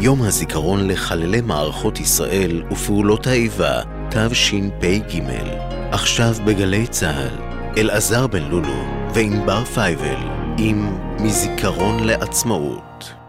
יום הזיכרון לחללי מערכות ישראל ופעולות האיבה, תשפ"ג. עכשיו בגלי צהל, אלעזר בן לולו וענבר פייבל עם מזיכרון לעצמאות.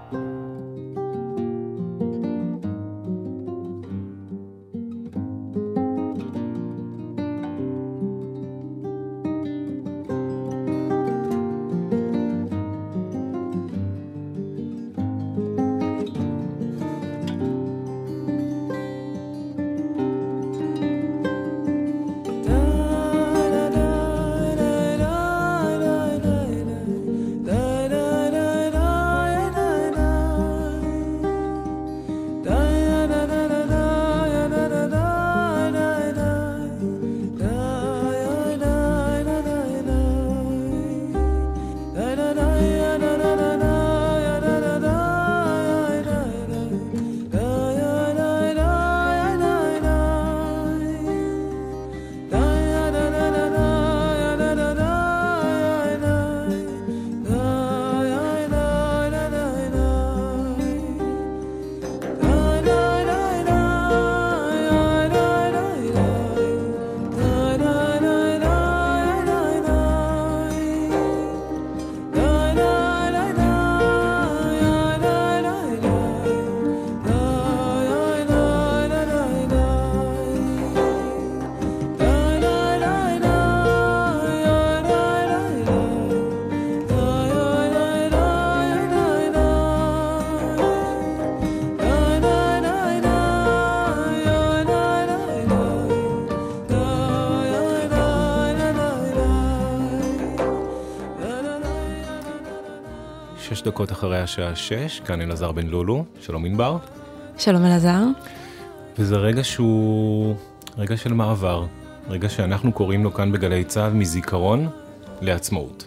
דקות אחרי השעה 6, כאן אלעזר בן לולו. שלום ענבר. שלום אלעזר. וזה רגע שהוא רגע של מעבר, רגע שאנחנו קוראים לו כאן בגלי צהל מזיכרון לעצמאות.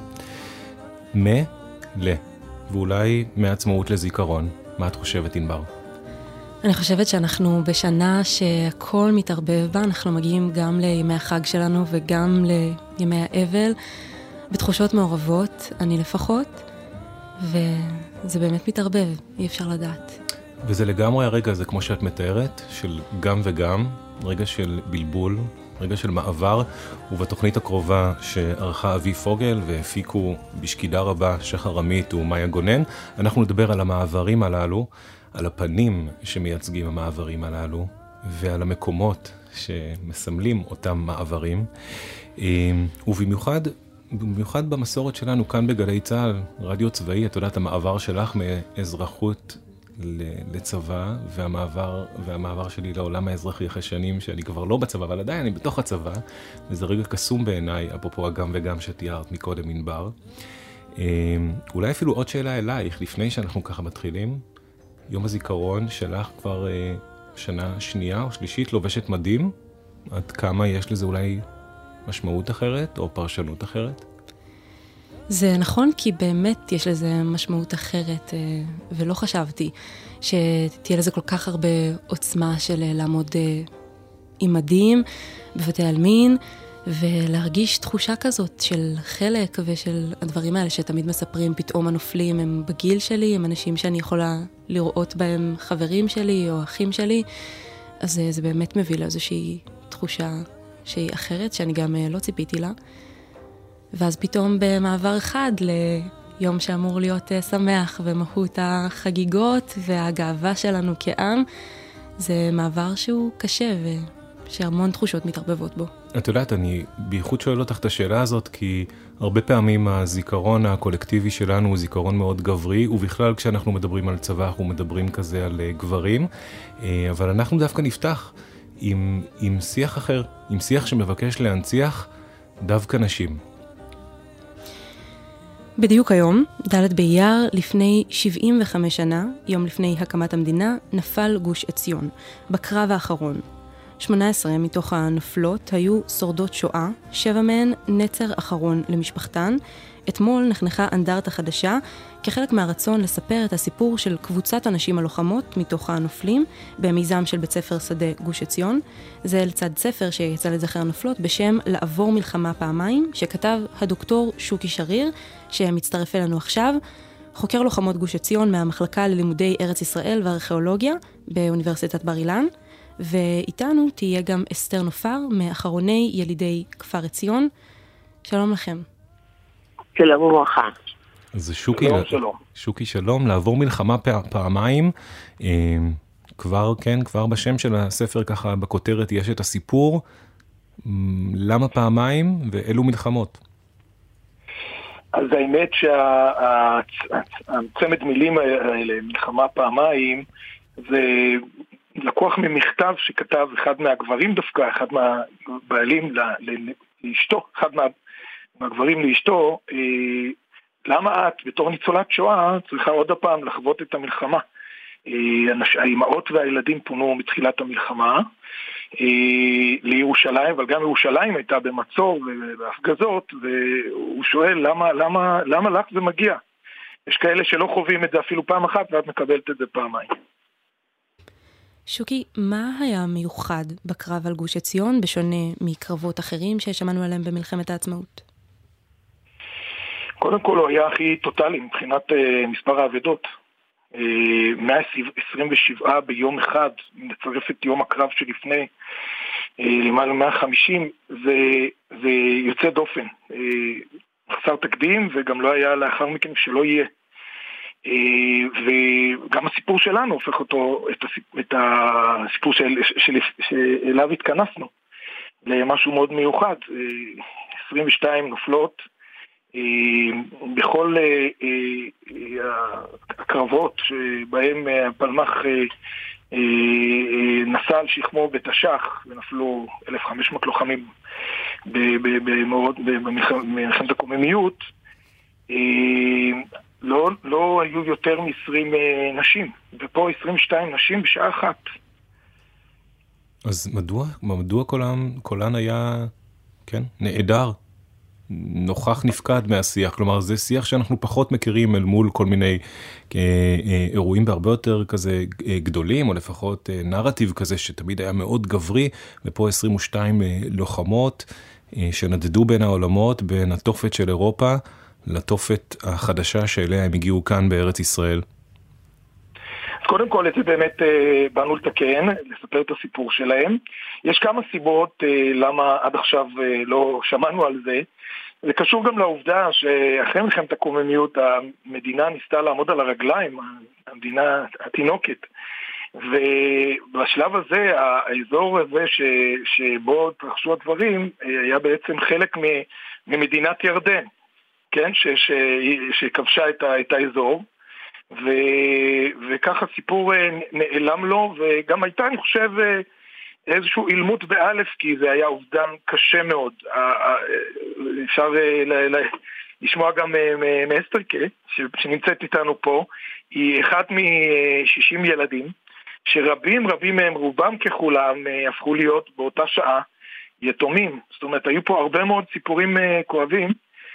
ואולי מעצמאות לזיכרון. מה את חושבת ענבר? אני חושבת שאנחנו בשנה שהכל מתערבב בה, אנחנו מגיעים גם לימי החג שלנו וגם לימי האבל, בתחושות מעורבות, אני לפחות, וזה באמת מתערבב, אי אפשר לדעת. וזה לגמרי הרגע הזה, כמו שאת מתארת, של גם וגם, רגע של בלבול, רגע של מעבר, ובתוכנית הקרובה שערכה אבי פוגל והפיקו בשקידה רבה שחר עמית ומאיה גונן, אנחנו נדבר על המעברים הללו, על הפנים שמייצגים המעברים הללו, ועל המקומות שמסמלים אותם מעברים, ובמיוחד במסורת שלנו כאן בגלי צהל, רדיו צבאי, את יודעת, המעבר שלך מאזרחות לצבא, והמעבר שלי לעולם האזרחי אחרי שנים שאני כבר לא בצבא, אבל עדיין אני בתוך הצבא, וזה רגע קסום בעיניי, אפרופו הגם וגם שתיארת מקודם ענבר. אולי אפילו עוד שאלה אלייך, לפני שאנחנו ככה מתחילים, יום הזיכרון שלך כבר שנה שנייה או שלישית לובשת מדים, עד כמה יש לזה אולי משמעות אחרת או פרשנות אחרת? זה נכון, כי באמת יש לזה משמעות אחרת, ולא חשבתי שתהיה לזה כל כך הרבה עוצמה של לעמוד עם מדים בבתי עלמין, ולהרגיש תחושה כזאת של חלק ושל הדברים האלה שתמיד מספרים, פתאום הנופלים הם בגיל שלי, הם אנשים שאני יכולה לראות בהם חברים שלי או אחים שלי, אז זה באמת מביא לאיזושהי תחושה שהיא אחרת, שאני גם לא ציפיתי לה. ואז פתאום במעבר אחד ליום שאמור להיות שמח במהות החגיגות והגאווה שלנו כעם, זה מעבר שהוא קשה ושהמון תחושות מתערבבות בו. את יודעת, אני בייחוד שואל אותך את השאלה הזאת, כי הרבה פעמים הזיכרון הקולקטיבי שלנו הוא זיכרון מאוד גברי, ובכלל כשאנחנו מדברים על צבא, אנחנו מדברים כזה על גברים, אבל אנחנו דווקא נפתח עם שיח אחר, עם שיח שמבקש להנציח דווקא נשים. בדיוק היום, ד' באייר, לפני 75 שנה, יום לפני הקמת המדינה, נפל גוש עציון, בקרב האחרון. 18 מתוך הנופלות היו שורדות שואה, 7 מהן נצר אחרון למשפחתן. אתמול נחנכה אנדרטה חדשה, כחלק מהרצון לספר את הסיפור של קבוצת הנשים הלוחמות מתוך הנופלים, במיזם של בית ספר שדה גוש עציון. זה לצד ספר שיצא לזכר הנופלות בשם לעבור מלחמה פעמיים, שכתב הדוקטור שוקי שריר, שמצטרף אלינו עכשיו. חוקר לוחמות גוש עציון מהמחלקה ללימודי ארץ ישראל וארכיאולוגיה באוניברסיטת בר אילן, ואיתנו תהיה גם אסתר נופר מאחרוני ילידי כפר עציון. שלום לכם. שלום וברכה. אז שוקי שלום, לעבור מלחמה פעמיים, כבר בשם של הספר ככה בכותרת יש את הסיפור, למה פעמיים ואילו מלחמות? אז האמת שהצמד מילים האלה, מלחמה פעמיים, זה לקוח ממכתב שכתב אחד מהגברים דווקא, אחד מהבעלים לאשתו, אחד מהגברים לאשתו, למה את בתור ניצולת שואה צריכה עוד הפעם לחוות את המלחמה? האימהות והילדים פונו מתחילת המלחמה לירושלים, אבל גם ירושלים הייתה במצור ובהפגזות, והוא שואל למה לך זה מגיע? יש כאלה שלא חווים את זה אפילו פעם אחת ואת מקבלת את זה פעמיים. שוקי, מה היה מיוחד בקרב על גוש עציון בשונה מקרבות אחרים ששמענו עליהם במלחמת העצמאות? קודם כל הוא היה הכי טוטלי מבחינת מספר העבדות. 127 ביום אחד, נצרף את יום הקרב שלפני למעלה 150, זה יוצא דופן. חסר תקדים וגם לא היה לאחר מכן שלא יהיה. וגם הסיפור שלנו הופך אותו, את הסיפור שאליו התכנסנו, למשהו מאוד מיוחד. 22 נופלות, בכל הקרבות שבהם הפלמח נסע על שכמו בתש"ח ונפלו 1,500 לוחמים במלחמת הקוממיות, לא היו יותר מ-20 נשים, ופה 22 נשים בשעה אחת. אז מדוע קולן היה, כן, נעדר? נוכח נפקד מהשיח, כלומר זה שיח שאנחנו פחות מכירים אל מול כל מיני אירועים בהרבה יותר כזה גדולים, או לפחות נרטיב כזה שתמיד היה מאוד גברי, ופה 22 לוחמות שנדדו בין העולמות, בין התופת של אירופה לתופת החדשה שאליה הם הגיעו כאן בארץ ישראל. אז קודם כל את זה באמת באנו לתקן, לספר את הסיפור שלהם. יש כמה סיבות למה עד עכשיו לא שמענו על זה. זה קשור גם לעובדה שאחרי מלחמת הקוממיות המדינה ניסתה לעמוד על הרגליים, המדינה התינוקת. ובשלב הזה, האזור הזה שבו התרחשו הדברים, היה בעצם חלק ממדינת ירדן, כן? שכבשה את האזור. וככה סיפור נעלם לו, וגם הייתה, אני חושב, איזשהו אילמות באלף, כי זה היה אובדן קשה מאוד. אפשר לשמוע גם מאסתרקה, שנמצאת איתנו פה, היא אחת מ-60 ילדים, שרבים מהם, רובם ככולם, הפכו להיות באותה שעה יתומים. זאת אומרת, היו פה הרבה מאוד סיפורים כואבים,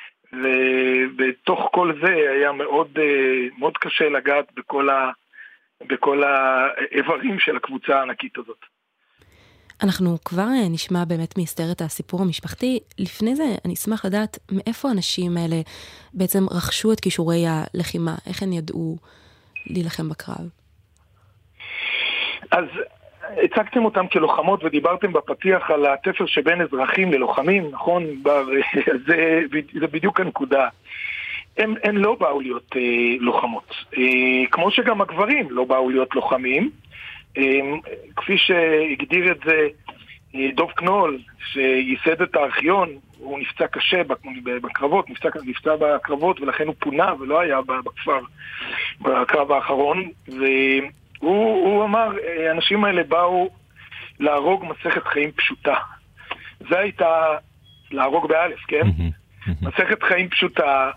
ובתוך כל זה היה מאוד, מאוד קשה לגעת בכל האיברים של הקבוצה הענקית הזאת. אנחנו כבר נשמע באמת מאסתר את הסיפור המשפחתי. לפני זה אני אשמח לדעת מאיפה האנשים האלה בעצם רכשו את כישורי הלחימה, איך הם ידעו להילחם בקרב? אז הצגתם אותם כלוחמות ודיברתם בפתיח על התפר שבין אזרחים ללוחמים, נכון? זה בדיוק הנקודה. הם לא באו להיות לוחמות. כמו שגם הגברים לא באו להיות לוחמים. כפי שהגדיר את זה דוב קנול, שייסד את הארכיון, הוא נפצע קשה בקרבות, נפצע בקרבות ולכן הוא פונה ולא היה בכפר בקרב האחרון, והוא אמר, האנשים האלה באו להרוג מסכת חיים פשוטה. זה הייתה להרוג באלף, כן? מסכת חיים פשוטה,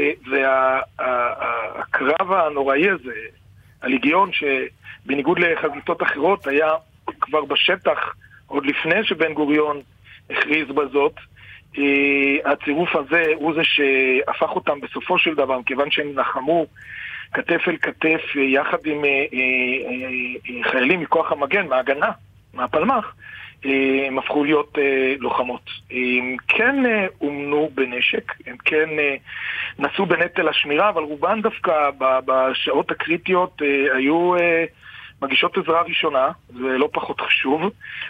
והקרב הנוראי הזה, הליגיון שבניגוד לחזיתות אחרות היה כבר בשטח עוד לפני שבן גוריון הכריז בזאת, הצירוף הזה הוא זה שהפך אותם בסופו של דבר, כיוון שהם נחמו כתף אל כתף יחד עם חיילים מכוח המגן, מההגנה, מהפלמח, הם הפכו להיות לוחמות. הם כן אומנו בנשק, הם כן נשאו בנטל השמירה, אבל רובן דווקא בשעות הקריטיות היו מגישות עזרה ראשונה, זה לא פחות חשוב,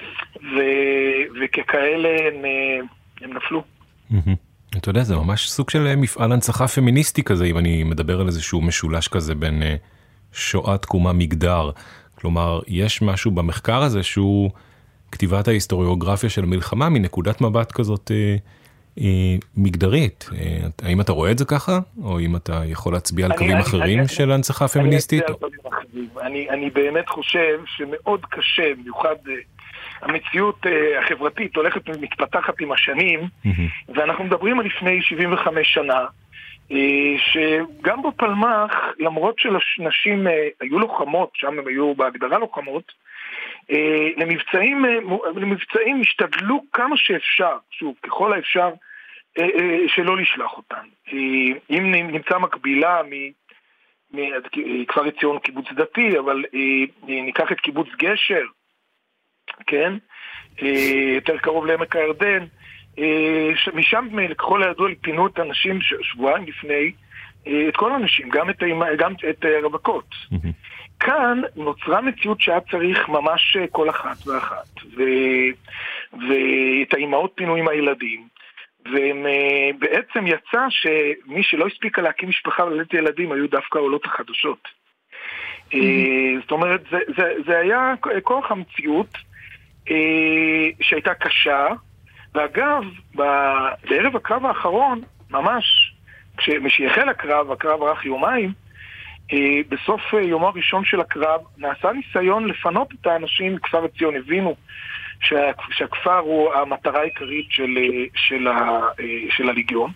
וככאלה הם נפלו. אתה יודע, זה ממש סוג של מפעל הנצחה פמיניסטי כזה, אם אני מדבר על איזשהו משולש כזה בין שואה, תקומה, מגדר. כלומר, יש משהו במחקר הזה שהוא כתיבת ההיסטוריוגרפיה של המלחמה מנקודת מבט כזאת מגדרית. האם אתה רואה את זה ככה? או אם אתה יכול להצביע על קווים אחרים של הנצחה פמיניסטית? אני באמת חושב שמאוד קשה, במיוחד המציאות החברתית הולכת ומתפתחת עם השנים, ואנחנו מדברים על לפני 75 שנה, שגם בפלמ"ח, למרות שלנשים היו לוחמות, שם הם היו בהגדרה לוחמות, למבצעים השתדלו כמה שאפשר, שוב, ככל האפשר, שלא לשלח אותן. אם נמצא מקבילה מכפר עציון קיבוץ דתי, אבל ניקח את קיבוץ גשר, כן? יותר קרוב לעמק הירדן, משם ככל הידוע פינו את הנשים שבועיים לפני, את כל הנשים, גם את רווקות. כאן נוצרה מציאות שהיה צריך ממש כל אחת ואחת, ואת האימהות פינו עם הילדים, ובעצם יצא שמי שלא הספיקה להקים משפחה ולדת ילדים היו דווקא העולות החדשות. זאת אומרת, זה היה כוח המציאות שהייתה קשה, ואגב, בערב הקרב האחרון, ממש, כשהחל הקרב ארך יומיים, בסוף יומו הראשון של הקרב, נעשה ניסיון לפנות את האנשים מכפר עציון, הבינו שהכפר הוא המטרה העיקרית של הליגיון,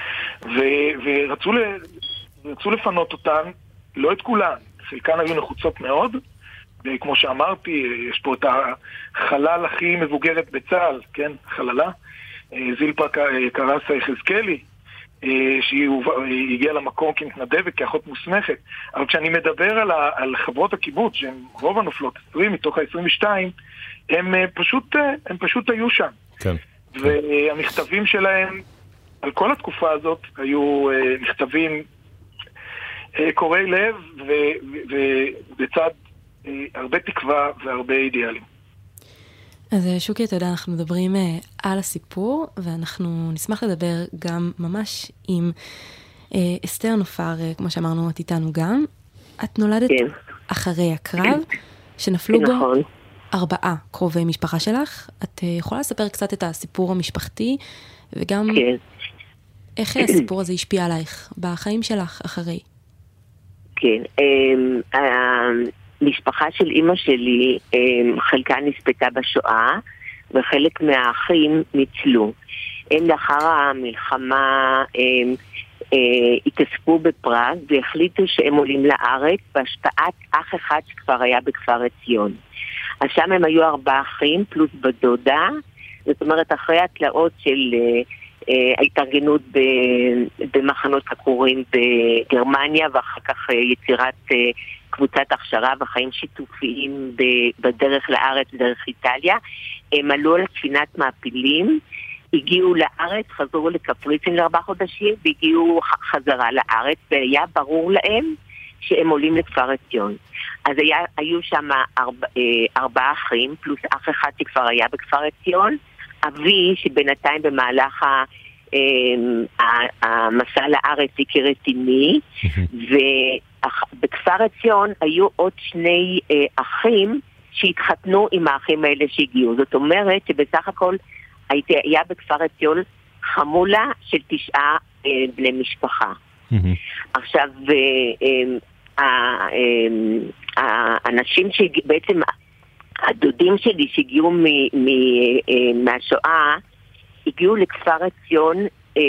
ורצו לפנות אותן, לא את כולן, חלקן היו נחוצות מאוד, וכמו שאמרתי, יש פה את החלל הכי מבוגרת בצה"ל, כן, חללה, זילפה קרסה יחזקאלי, שהיא הגיעה למקום כמתנדבת, כאחות מוסמכת. אבל כשאני מדבר על חברות הקיבוץ, שהן רוב הנופלות, 20 מתוך ה-22, הם פשוט היו שם. כן. והמכתבים שלהם, על כל התקופה הזאת, היו מכתבים קוראי לב, ובצד הרבה תקווה והרבה אידיאלים. אז שוקי, אתה יודע, אנחנו מדברים על הסיפור, ואנחנו נשמח לדבר גם ממש עם אסתר נופר, כמו שאמרנו, את איתנו גם. את נולדת אחרי הקרב, שנפלו בו 4 קרובי משפחה שלך. את יכולה לספר קצת את הסיפור המשפחתי, וגם איך הסיפור הזה השפיע עלייך בחיים שלך אחרי? כן, המשפחה של אמא שלי, חלקה נספתה בשואה, וחלק מהאחים ניצלו. הם לאחר המלחמה התאספו בפראג, והחליטו שהם עולים לארץ בהשפעת אח אחד שכבר היה בכפר עציון. אז שם הם היו 4 אחים פלוס בדודה, זאת אומרת אחרי התלאות של ההתארגנות במחנות הכורים בגרמניה, ואחר כך יצירת קבוצת הכשרה וחיים שיתופיים בדרך לארץ, דרך איטליה. הם עלו על ספינת מעפילים, הגיעו לארץ, חזרו לקפריסין ל4 חודשים, והגיעו חזרה לארץ, והיה ברור להם שהם עולים לכפר עציון. אז היו שם 4 אחים, פלוס אח אחד שכבר היה בכפר עציון, אבי שבינתיים במהלך המסע לארץ הכיר את אמי, ובכפר עציון היו עוד 2 אחים שהתחתנו עם האחים האלה שהגיעו. זאת אומרת שבסך הכל היה בכפר עציון חמולה של 9 בני משפחה. עכשיו, האנשים שבעצם הדודים שלי שהגיעו מהשואה, הגיעו לכפר עציון,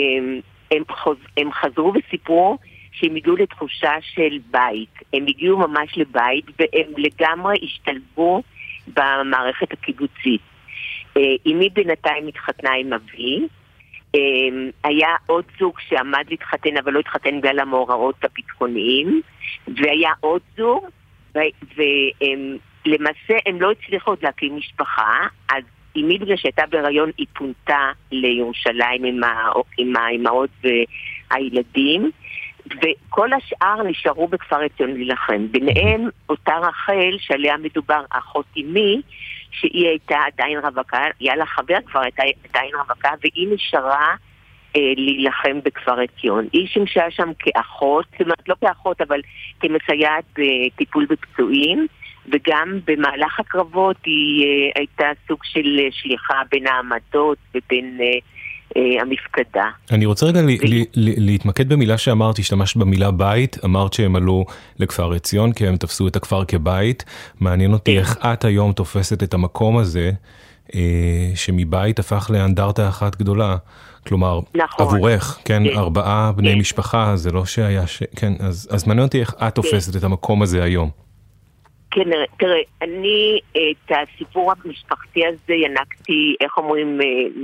הם חזרו וסיפרו שהם הגיעו לתחושה של בית. הם הגיעו ממש לבית, והם לגמרי השתלבו במערכת הקיבוצית. אמי בינתיים התחתנה עם אבי, היה עוד זוג שעמד להתחתן, אבל לא התחתן בגלל המאורעות הביטחוניים, והיה עוד זוג, ולמעשה הם לא הצליחו עוד להקים משפחה, אז אמי בגלל שהייתה בהיריון היא פונתה לירושלים עם האימהות והילדים, וכל השאר נשארו בכפר עציון להילחם. ביניהם אותה רחל שעליה מדובר, אחות אמי, שהיא הייתה עדיין רווקה, היה לה חבר כבר, הייתה עדיין רווקה, והיא נשארה להילחם בכפר עציון. היא שימשה שם כאחות, זאת אומרת לא כאחות אבל כמסייעת בטיפול בפצועים, וגם במהלך הקרבות היא הייתה סוג של שליחה בין העמדות ובין המפקדה. אני רוצה רגע להתמקד במילה שאמרת, השתמשת במילה בית, אמרת שהם עלו לכפר עציון כי הם תפסו את הכפר כבית. מעניין אותי איך את היום תופסת את המקום הזה שמבית הפך לאנדרטה אחת גדולה. כלומר, עבורך, כן, 4 בני משפחה, זה לא שהיה כן, אז מעניין אותי איך את תופסת את המקום הזה היום. כן, תראה, אני את הסיפור המשפחתי הזה ינקתי, איך אומרים,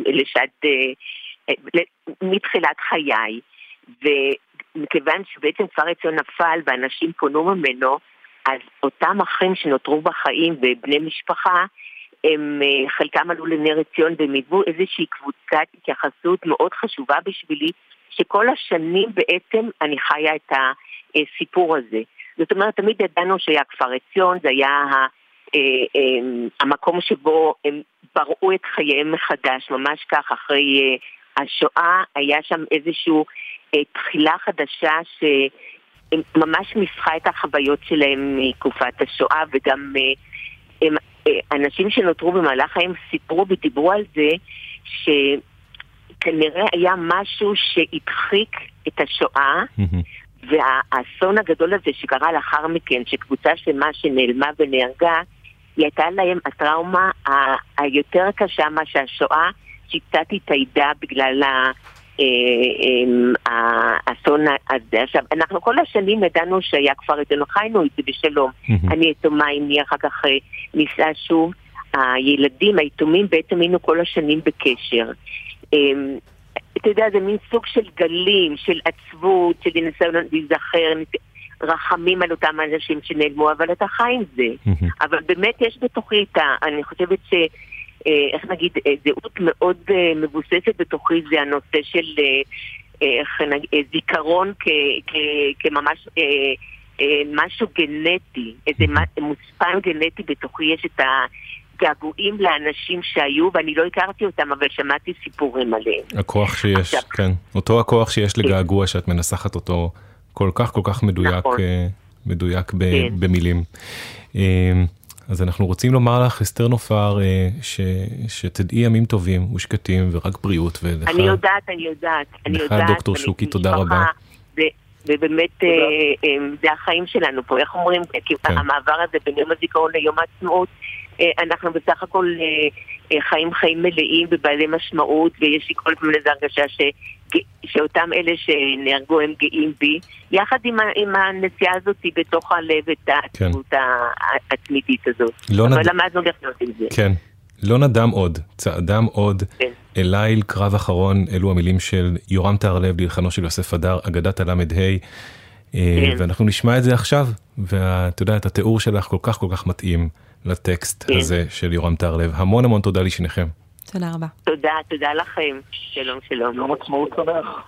מתחילת חיי, ומכיוון שבעצם כפר עציון נפל ואנשים פונו ממנו, אז אותם אחים שנותרו בחיים ובני משפחה, הם חלקם עלו לנר עציון והם היוו איזושהי קבוצת התייחסות מאוד חשובה בשבילי, שכל השנים בעצם אני חיה את הסיפור הזה. זאת אומרת, תמיד ידענו שהיה כפר עציון, זה היה המקום שבו הם בראו את חייהם מחדש, ממש כך, אחרי השואה, היה שם איזושהי תחילה חדשה שממש מסחה את החוויות שלהם מתקופת השואה, וגם אנשים שנותרו במהלך חיים סיפרו ודיברו על זה, שכנראה היה משהו שהדחיק את השואה, והאסון הגדול הזה שקרה לאחר מכן, שקבוצה שלמה שנעלמה ונהרגה, היא הייתה להם הטראומה היותר קשה מה שהשואה, שקצת התאיידה בגלל האסון הזה. עכשיו, אנחנו כל השנים ידענו שהיה כפר עציון, חיינו את זה בשלום. אני יתומה, אמי אחר כך ניסה שוב. הילדים, היתומים, בעצם היינו כל השנים בקשר. אתה יודע, זה מין סוג של גלים, של עצבות, של ניסיון להיזכר, רחמים על אותם אנשים שנעלמו, אבל אתה חי עם זה. אבל באמת יש בתוכי אני חושבת איך נגיד, זהות מאוד מבוססת בתוכי, זה הנושא של זיכרון כממש משהו גנטי, איזה מוספן גנטי בתוכי, יש את הגעגועים לאנשים שהיו, ואני לא הכרתי אותם, אבל שמעתי סיפורים עליהם. הכוח שיש, כן. אותו הכוח שיש לגעגוע, שאת מנסחת אותו כל כך מדויק, מדויק במילים. אז אנחנו רוצים לומר לך, אסתר נופר, שתדעי ימים טובים ושקטים ורק בריאות. אני יודעת. לך דוקטור שוקי, תודה רבה. ובאמת זה החיים שלנו פה, איך אומרים, המעבר הזה בין יום הזיכרון ליום העצמאות, אנחנו בסך הכל חיים מלאים ובעלי משמעות, ויש לי כל פעם לזה הרגשה שאותם אלה שנהרגו הם גאים בי, יחד עם הנסיעה הזאת בתוך הלב את העצמות התמידית הזאת. אבל למדנו לחיות עם זה. כן, לא נדם עוד, צעדם עוד, אליל קרב אחרון, אלו המילים של יורם טהרלב ללחנו של יוסף הדר, אגדת הלמד ואנחנו נשמע את זה עכשיו, ואתה יודע, את התיאור שלך כל כך מתאים לטקסט הזה של יורם טהרלב. המון תודה לשניכם. תודה רבה. תודה לכם. שלום. יום עצמאות שמח.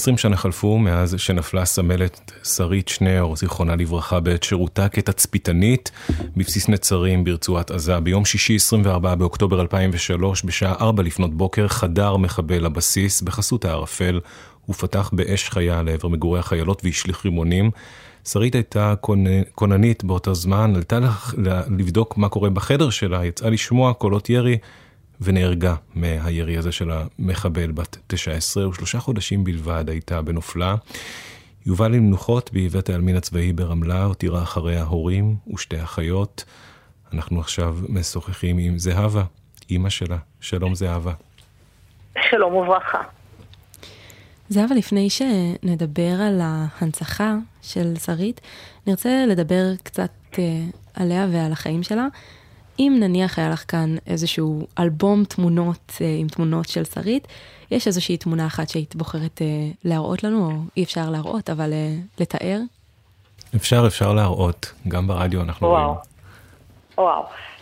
20 שנה חלפו מאז שנפלה סמלת שרית שנר, זיכרונה לברכה, בעת שירותה כתצפיתנית בבסיס נצרים ברצועת עזה. ביום שישי 24 באוקטובר 2003, בשעה 4 לפנות בוקר, חדר מחבל לבסיס בחסות הערפל, ופתח באש חיה לעבר מגורי החיילות והשליך רימונים. שרית הייתה כוננית באותו זמן, עלתה לבדוק מה קורה בחדר שלה, יצאה לשמוע קולות ירי, ונהרגה מהירי הזה של המחבל. בת 19 ו3 חודשים בלבד הייתה בנופלה. יובל למנוחות בבית העלמין הצבאי ברמלה, הותירה אחריה הורים ושתי אחיות. אנחנו עכשיו משוחחים עם זהבה, אמא שלה. שלום זהבה. שלום וברכה. זהבה, לפני שנדבר על ההנצחה של שרית, נרצה לדבר קצת עליה ועל החיים שלה. אם נניח היה לך כאן איזשהו אלבום תמונות עם תמונות של שרית, יש איזושהי תמונה אחת שהיית בוחרת להראות לנו, או אי אפשר להראות, אבל לתאר? אפשר להראות, גם ברדיו אנחנו רואים. וואו.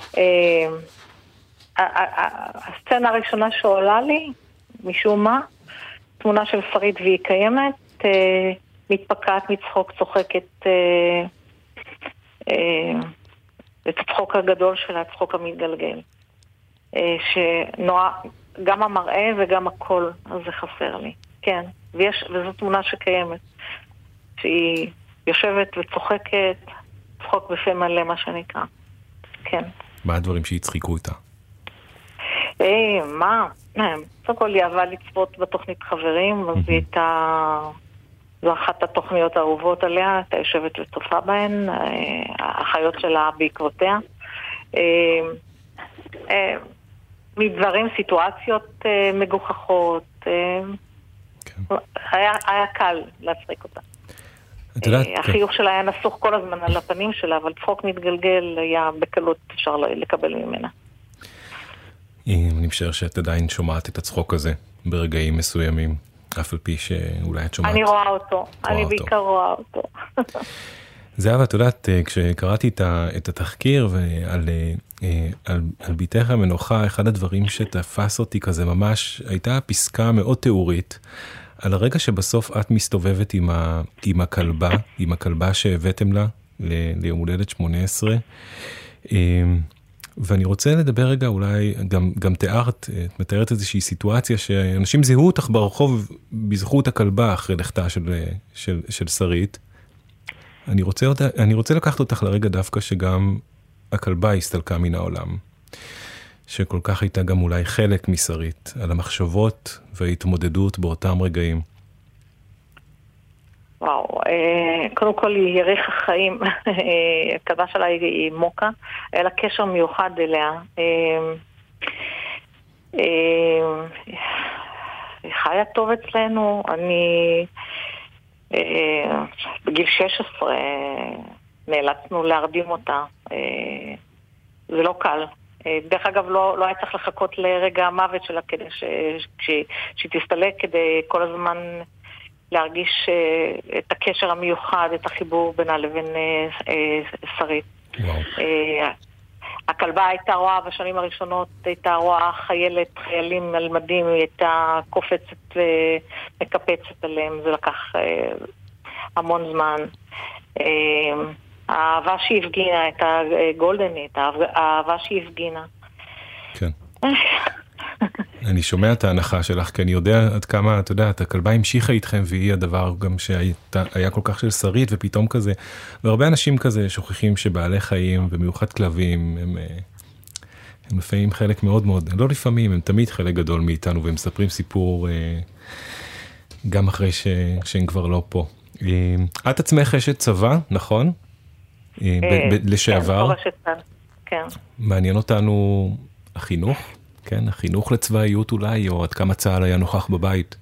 הסצנה הראשונה שעולה לי, משום מה, תמונה של שרית והיא קיימת, מתפקעת מצחוק, צוחקת את הצחוק הגדול שלה, הצחוק המתגלגל. שנורא, גם המראה וגם הכל, אז זה חסר לי. כן, וזו תמונה שקיימת, שהיא יושבת וצוחקת, צחוק בפה מלא, מה שנקרא. כן. מה הדברים שהצחיקו איתה? מה? קודם כל היא אהבה לצפות בתוכנית חברים, אז היא הייתה... זו אחת התוכניות האהובות עליה, הייתה יושבת וצופה בהן, האחיות שלה בעקבותיה. מדברים, סיטואציות מגוחכות, היה קל להצחיק אותה. החיוך שלה היה נסוך כל הזמן על הפנים שלה, אבל צחוק מתגלגל היה בקלות אפשר לקבל ממנה. אני משער שאת עדיין שומעת את הצחוק הזה ברגעים מסוימים. אף על פי שאולי את שומעת. אני רואה אותו, אני בעיקר רואה אותו. זהבה, את יודעת, כשקראתי את התחקיר על ביתך המנוחה, אחד הדברים שתפס אותי כזה ממש, הייתה פסקה מאוד תיאורית, על הרגע שבסוף את מסתובבת עם הכלבה שהבאתם לה, ליום הולדת 18, ואני רוצה לדבר רגע, אולי גם מתארת איזושהי סיטואציה שאנשים זיהו אותך ברחוב בזכות הכלבה אחרי לכתה של שרית. אני רוצה לקחת אותך לרגע דווקא שגם הכלבה הסתלקה מן העולם, שכל כך הייתה גם אולי חלק משרית, על המחשבות וההתמודדות באותם רגעים. וואו, קודם כל היא ירח החיים, הכלבה שלה היא מוקה, היה לה קשר מיוחד אליה. היא חיה טוב אצלנו, אני בגיל 16 נאלצנו להרדים אותה, זה לא קל. דרך אגב, לא היה צריך לחכות לרגע המוות שלה כדי שהיא תסתלק, כדי כל הזמן להרגיש את הקשר המיוחד, את החיבור בינה לבין שרית. הכלבה הייתה רואה בשנים הראשונות, הייתה רואה חיילים על מדים, היא הייתה קופצת ומקפצת עליהם, זה לקח המון זמן. האהבה שהיא הפגינה, את הגולדנית, האהבה שהיא הפגינה. כן. אני שומע את ההנחה שלך, כי אני יודע עד כמה, אתה יודע, הכלבה המשיכה איתכם, והיא הדבר גם שהיה כל כך של שרית, ופתאום כזה, והרבה אנשים כזה שוכחים שבעלי חיים, במיוחד כלבים, הם לפעמים חלק מאוד מאוד, לא לפעמים, הם תמיד חלק גדול מאיתנו, והם מספרים סיפור גם אחרי שהם כבר לא פה. את עצמך אשת צבא, נכון? לשעבר. כן. מעניין אותנו החינוך? כן, החינוך לצבאיות אולי, או עד כמה צה"ל היה נוכח בבית?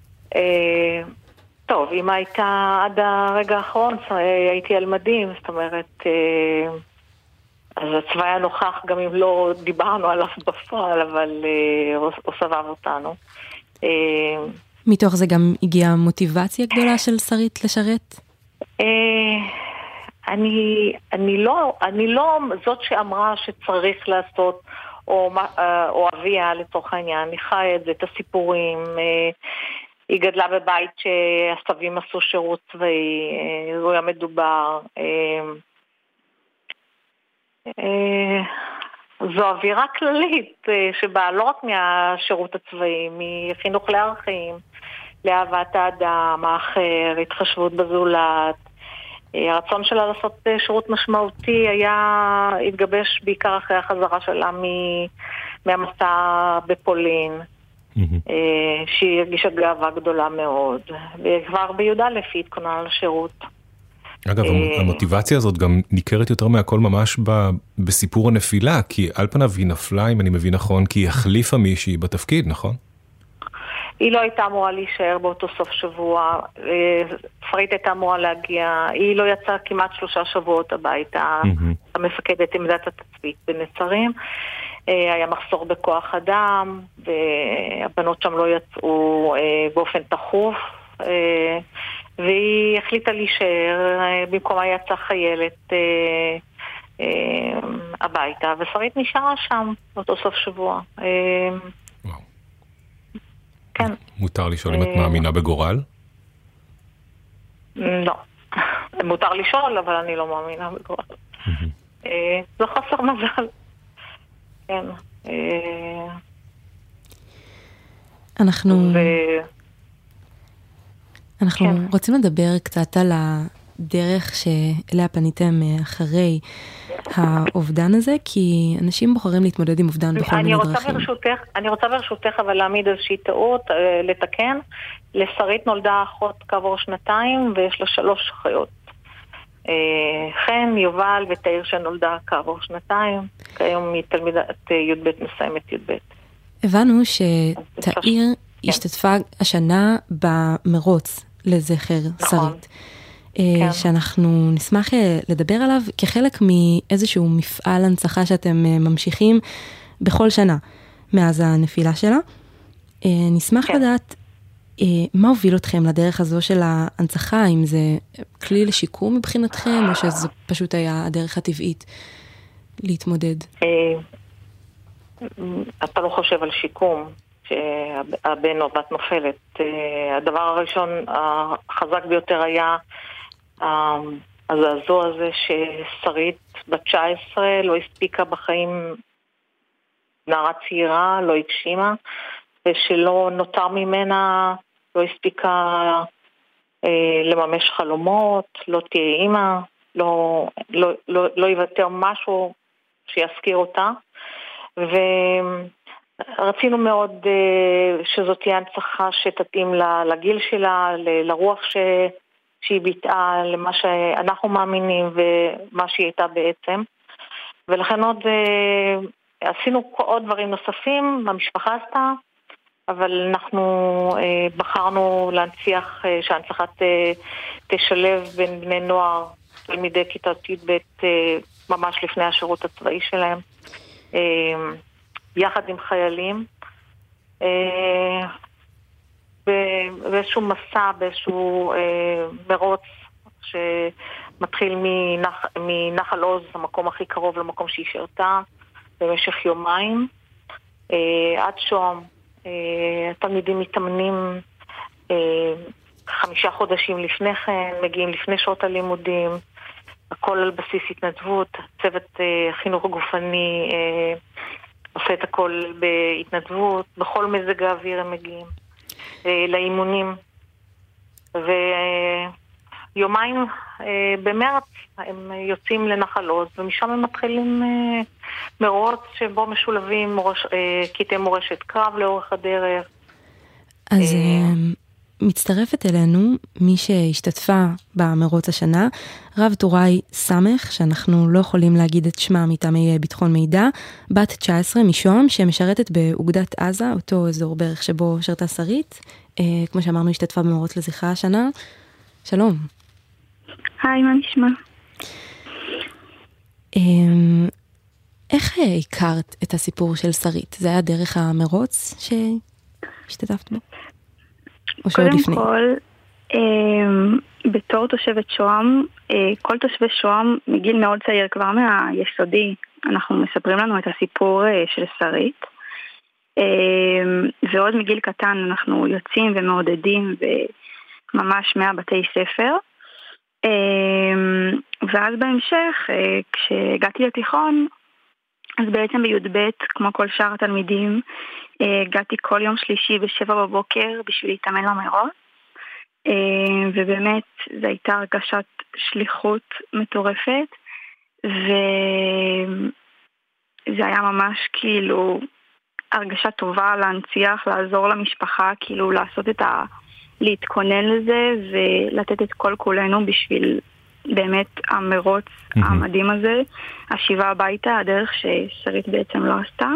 טוב, אמא הייתה עד הרגע האחרון, הייתי על מדים, זאת אומרת, אז הצבא היה נוכח גם אם לא דיברנו עליו בפועל, אבל הוא סבב אותנו. מתוך זה גם הגיעה מוטיבציה גדולה של שרית לשרת? אני לא זאת שאמרה שצריך לעשות, או אביה לצורך העניין, אני חיה את זה, את הסיפורים, היא גדלה בבית שהסבים עשו שירות צבאי, הוא היה מדובר. זו אווירה כללית שבאה לא רק מהשירות הצבאי, מחינוך לערכים, לאהבת האדם, האחר, התחשבות בזולת. הרצון שלה לעשות שירות משמעותי התגבש בעיקר אחרי החזרה שלה מהמסע בפולין, שהיא הרגישה גאווה גדולה מאוד, וכבר בי"א היא התכוננה לשירות. אגב, המוטיבציה הזאת גם ניכרת יותר מהכל ממש בסיפור הנפילה, כי על פניו היא נפלה, אם אני מבין נכון, כי היא החליפה מישהי בתפקיד, נכון? היא לא הייתה אמורה להישאר באותו סוף שבוע, שרית הייתה אמורה להגיע, היא לא יצאה כמעט 3 שבועות הביתה, המפקדת עמדת התצפית בנצרים, היה מחסור בכוח אדם, והבנות שם לא יצאו באופן תחוף, והיא החליטה להישאר, במקומה יצאה חיילת הביתה, ושרית נשארה שם באותו סוף שבוע. כן. מותר לשאול אם את מאמינה בגורל? לא. מותר לשאול, אבל אני לא מאמינה בגורל. זה חוסר מזל. כן. אנחנו רוצים לדבר קצת על הדרך שאליה פניתם אחרי האובדן הזה, כי אנשים בוחרים להתמודד עם אובדן בכל מיני דרכים. אני רוצה ברשותך אבל להעמיד איזושהי טעות, לתקן. לשרית נולדה אחות כעבור 2 ויש לה 3 אחיות. חן, יובל ותאיר שנולדה כעבור 2, כיום היא תלמידת י"ב מסיימת י"ב. הבנו שתאיר השתתפה השנה במרוץ לזכר שרית. שאנחנו נשמח לדבר עליו כחלק מאיזשהו מפעל הנצחה שאתם ממשיכים בכל שנה מאז הנפילה שלה. נשמח לדעת מה הוביל אתכם לדרך הזו של ההנצחה, אם זה כלי לשיקום מבחינתכם או שזה פשוט היה הדרך הטבעית להתמודד? אתה לא חושב על שיקום שהבן או בת נופלת. הדבר הראשון החזק ביותר היה הזעזוע הזה ששרית בת 19 לא הספיקה בחיים, נערה צעירה, לא הגשימה, ושלא נותר ממנה, לא הספיקה לממש חלומות, לא תהיה אימא, לא יוותר משהו שיזכיר אותה. ורצינו מאוד שזאת תהיה הנצחה שתתאים לגיל שלה, לרוח שהיא ביטאה, למה שאנחנו מאמינים ומה שהיא הייתה בעצם. ולכן עשינו עוד דברים נוספים, המשפחה עשתה, אבל אנחנו בחרנו להנציח שההנצחה תשלב בין בני נוער, תלמידי כיתות י"ב ממש לפני השירות הצבאי שלהם, יחד עם חיילים, באיזשהו מסע, באיזשהו מרוץ שמתחיל מנחל עוז, המקום הכי קרוב למקום שהיא שרתה, במשך יומיים, עד שוהם. התלמידים מתאמנים 5 חודשים לפני כן, מגיעים לפני שעות הלימודים, הכל על בסיס התנדבות, צוות החינוך הגופני עושה את הכל בהתנדבות, בכל מזג האוויר הם מגיעים לאימונים, ויומיים במרץ הם יוצאים לנחל עוז, ומשם הם מתחילים מרוץ שבו משולבים קטעי מורשת קרב לאורך הדרך. אז מצטרפת אלינו מי שהשתתפה במרוץ השנה, רב טוראי סמך, שאנחנו לא יכולים להגיד את שמה מטעמי ביטחון מידע, בת 19 משוהם, שמשרתת באוגדת עזה, אותו אזור בערך שבו שרתה שרית, כמו שאמרנו, השתתפה במרוץ לזכרה השנה. שלום. היי, מה נשמע? איך הכרת את הסיפור של שרית? זה היה דרך המרוץ שהשתתפת בו? או שעוד לפני? קודם כל, בתור תושבת שוהם, כל תושבי שוהם מגיל מאוד צעיר, כבר מהיסודי, אנחנו מספרים לנו את הסיפור של שרית. ועוד מגיל קטן אנחנו יוצאים ומעודדים וממש מהבתי ספר. ואז בהמשך, כשהגעתי לתיכון, אז בעצם בי"ב, כמו כל שאר התלמידים, הגעתי כל יום שלישי ב7 בבוקר בשביל להתאמן למרוץ. ובאמת זו הייתה הרגשת שליחות מטורפת, וזה היה ממש כאילו הרגשה טובה להנציח, לעזור למשפחה, כאילו לעשות להתכונן לזה ולתת את כל כולנו בשביל באמת המרוץ המדהים הזה, השיבה הביתה, הדרך ששרית בעצם לא עשתה.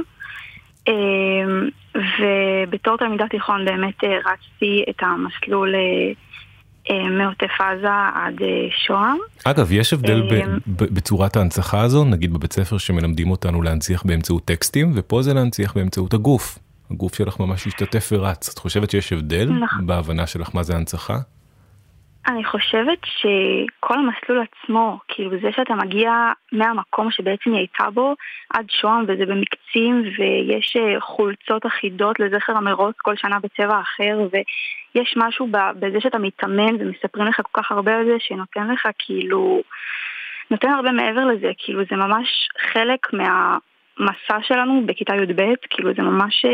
ובתור תלמידת תיכון באמת רצתי את המסלול מעוטף עזה עד שוהם. אגב, יש הבדל בצורת ההנצחה הזו, נגיד בבית ספר שמלמדים אותנו להנציח באמצעות טקסטים, ופה זה להנציח באמצעות הגוף. הגוף שלך ממש השתתף ורץ. את חושבת שיש הבדל בהבנה שלך מה זה הנצחה? אני חושבת שכל המסלול עצמו, כאילו זה שאתה מגיע מהמקום שבעצם היא הייתה בו עד שוהם, וזה במקצים, ויש חולצות אחידות לזכר המרוץ כל שנה בצבע אחר, ויש משהו בזה שאתה מתאמן ומספרים לך כל כך הרבה על זה, שנותן לך כאילו, נותן הרבה מעבר לזה, כאילו זה ממש חלק מהמסע שלנו בכיתה י"ב, כאילו זה ממש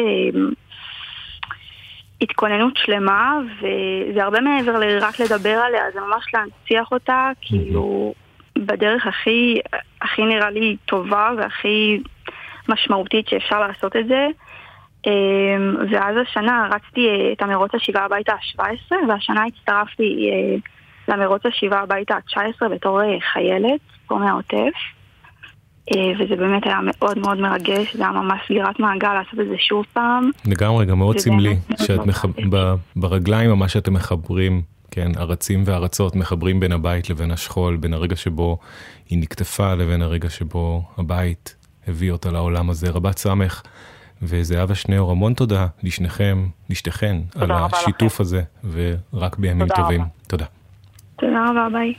התכוננות שלמה, וזה הרבה מעבר לרק לדבר עליה, זה ממש להנציח אותה, כאילו בדרך הכי נראה לי טובה והכי משמעותית שאפשר לעשות את זה. ואז השנה רצתי את המרוץ השיבה הביתה ה-17, והשנה הצטרפתי למרוץ השיבה הביתה ה-19 בתור חיילת פה מהעוטף, וזה באמת היה מאוד מאוד מרגש, זה היה ממש סגירת מעגל לעשות את זה שוב פעם. לגמרי, גם מאוד סמלי, שאת ברגליים ממש שאתם מחברים, כן, ארצים וארצות, מחברים בין הבית לבין השכול, בין הרגע שבו היא נקטפה לבין הרגע שבו הבית הביא אותה לעולם הזה. רבת סמך וזהבה שניאור, המון תודה לשניכם, לשתיכן, על השיתוף הזה, ורק בימים טובים. תודה. תודה רבה, ביי.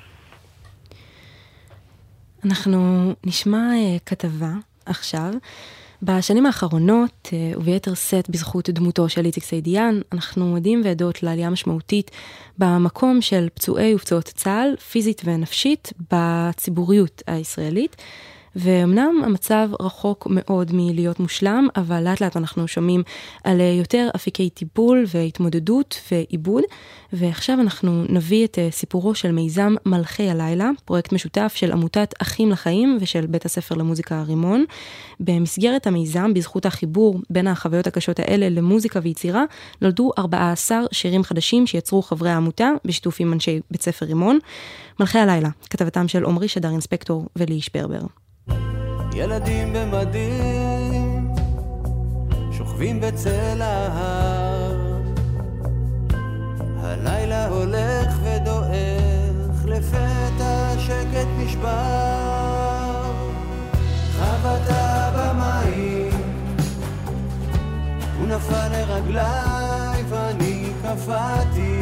אנחנו נשמע כתבה עכשיו. בשנים האחרונות, וביתר סט בזכות דמותו של איציק סעידיאן, אנחנו עדים ועדות לעלייה משמעותית במקום של פצועי ופצועות צה"ל, פיזית ונפשית, בציבוריות הישראלית. ואמנם המצב רחוק מאוד מלהיות מושלם, אבל לאט לאט אנחנו שומעים על יותר אפיקי טיפול והתמודדות ועיבוד, ועכשיו אנחנו נביא את סיפורו של מיזם מלכי הלילה, פרויקט משותף של עמותת אחים לחיים ושל בית הספר למוזיקה רימון. במסגרת המיזם, בזכות החיבור בין החוויות הקשות האלה למוזיקה ויצירה, נולדו 14 שירים חדשים שיצרו חברי העמותה בשיתוף עם אנשי בית ספר רימון. מלכי הלילה, כתבתם של עומרי שדר אינספקטור ולי שפרבר. ילדים במדים שוכבים בצל ההר, הלילה הולך ודועך, לפתע שקט נשבר, חבטה במים, הוא נפל לרגליי ואני קפאתי,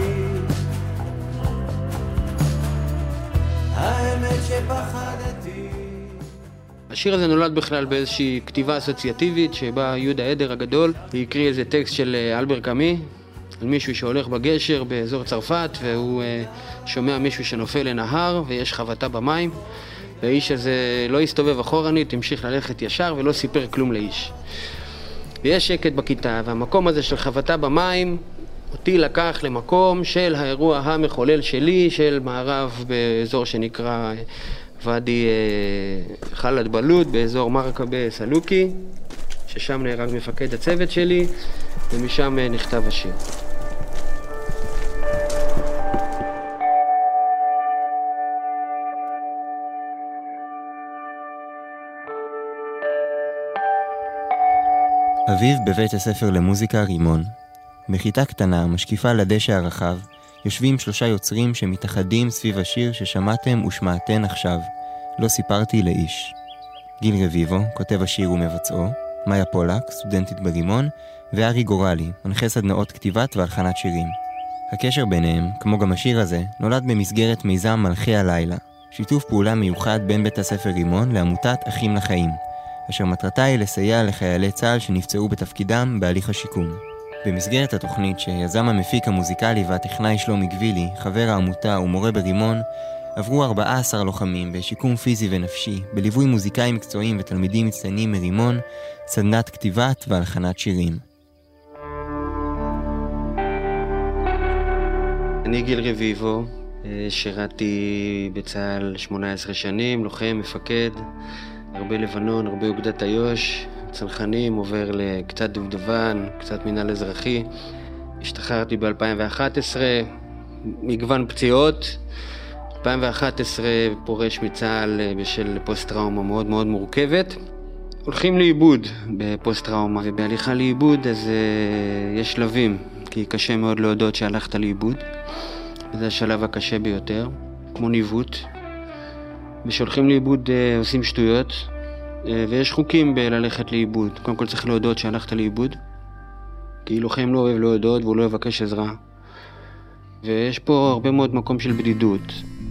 האמת שפחדתי. השיר הזה נולד בכלל באיזושהי כתיבה אסוציאטיבית שבה יהודה עדר הגדול הקריא איזה טקסט של אלבר קאמי על מישהו שהולך בגשר באזור צרפת, והוא שומע מישהו שנופל לנהר ויש חבטה במים, והאיש הזה לא הסתובב אחורנית, המשיך ללכת ישר ולא סיפר כלום לאיש. ויש שקט בכיתה, והמקום הזה של חבטה במים אותי לקח למקום של האירוע המחולל שלי, של מערב באזור שנקרא ואדי חלד בלוד, באזור מרקבה סלוקי, ששם נהרג מפקד הצוות שלי, ומשם נכתב השיר. אביב בבית הספר למוזיקה רימון. בכיתה קטנה, משקיפה לדשא הרחב, יושבים 3 יוצרים שמתאחדים סביב השיר ששמעתם ושמעתן עכשיו. לא סיפרתי לאיש. גיל רביבו, כותב השיר ומבצעו, מאיה פולק, סטודנטית ברימון, וארי גורלי, מנחה סדנאות כתיבת והלחנת שירים. הקשר ביניהם, כמו גם השיר הזה, נולד במסגרת מיזם מלכי הלילה, שיתוף פעולה מיוחד בין בית הספר רימון לעמותת אחים לחיים. אשר מטרתה היא לסייע לחיילי צה"ל שנפצעו בתפקידם בהליך השיקום. במסגרת התוכנית שיזם המפיק המוזיקלי והטכנאי שלומי גבילי, חבר העמותה ומורה ברימון, עברו 14 לוחמים בשיקום פיזי ונפשי, בליווי מוזיקאים מקצועיים ותלמידים מצטיינים מרימון, סדנת כתיבת והלחנת שירים. אני גיל רביבו, שירתי בצה"ל 18 שנים, לוחם, מפקד, הרבה לבנון, הרבה אוגדת איו"ש, צנחנים, עובר לקצת דובדבן, קצת מינהל אזרחי. השתחררתי ב-2011, מגוון פציעות. 2011 פורש מצה"ל בשל פוסט-טראומה מאוד מאוד מורכבת. הולכים לאיבוד בפוסט-טראומה, ובהליכה לאיבוד אז יש שלבים, כי קשה מאוד להודות שהלכת לאיבוד. וזה השלב הקשה ביותר, כמו ניווט. ושהולכים לאיבוד עושים שטויות, ויש חוקים בללכת לאיבוד. קודם כל צריך להודות שהלכת לאיבוד, כי לוחם לא אוהב להודות והוא לא יבקש עזרה. ויש פה הרבה מאוד מקום של בדידות.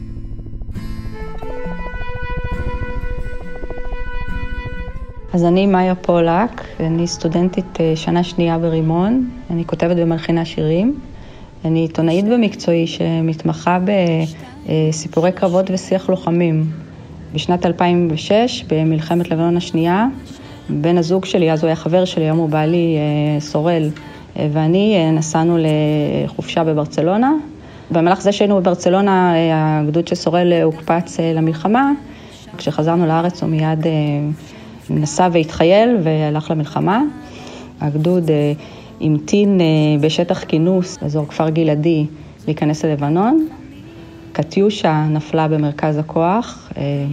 אז אני מאיה פולק, אני סטודנטית שנה שנייה ברימון, אני כותבת ומלחינה שירים. אני עיתונאית במקצועי שמתמחה בסיפורי קרבות ושיח לוחמים. בשנת 2006, במלחמת לבנון השנייה, בן הזוג שלי, אז הוא היה חבר שלי, היום הוא בעלי סורל, ואני נסענו לחופשה בברצלונה. במהלך זה שהיינו בברצלונה, הגדוד של סורל הוקפץ למלחמה. כשחזרנו לארץ הוא מיד נסע והתחייל והלך למלחמה. הגדוד המתין בשטח כינוס, אזור כפר גלעדי, להיכנס ללבנון. קטיושה נפלה במרכז הכוח,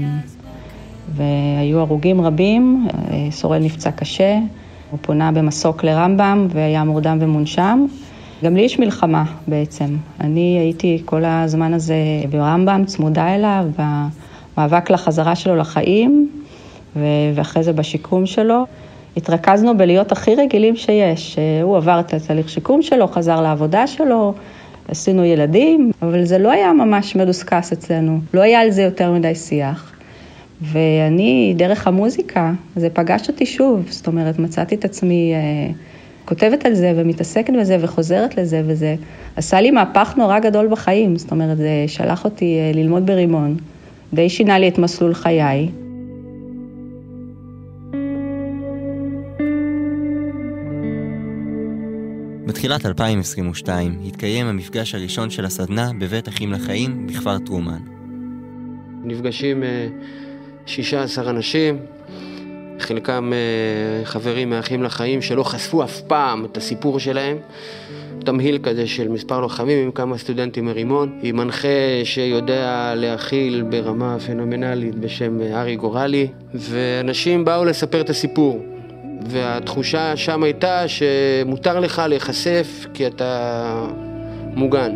והיו הרוגים רבים. סורל נפצע קשה, הוא פונה במסוק לרמב"ם והיה מורדם ומונשם. גם לי יש מלחמה בעצם. אני הייתי כל הזמן הזה ברמב"ם, צמודה אליו, במאבק לחזרה שלו לחיים, ואחרי זה בשיקום שלו. התרכזנו בלהיות הכי רגילים שיש. הוא עבר את התהליך שיקום שלו, חזר לעבודה שלו, עשינו ילדים, אבל זה לא היה ממש מדוסקס אצלנו. לא היה על זה יותר מדי שיח. ואני, דרך המוזיקה, זה פגש אותי שוב. זאת אומרת, מצאתי את עצמי כותבת על זה ומתעסקת בזה וחוזרת לזה, וזה עשה לי מהפך נורא גדול בחיים. זאת אומרת, זה שלח אותי ללמוד ברימון. די שינה לי את מסלול חיי. בתחילת 2022 התקיים המפגש הראשון של הסדנה בבית אחים לחיים בכפר טרומן. נפגשים 16 אנשים, חלקם חברים מאחים לחיים שלא חשפו אף פעם את הסיפור שלהם. תמהיל כזה של מספר לוחמים עם כמה סטודנטים מרימון, עם מנחה שיודע להכיל ברמה פנומנלית בשם ארי גורלי, ואנשים באו לספר את הסיפור. והתחושה שם הייתה שמותר לך להיחשף כי אתה מוגן.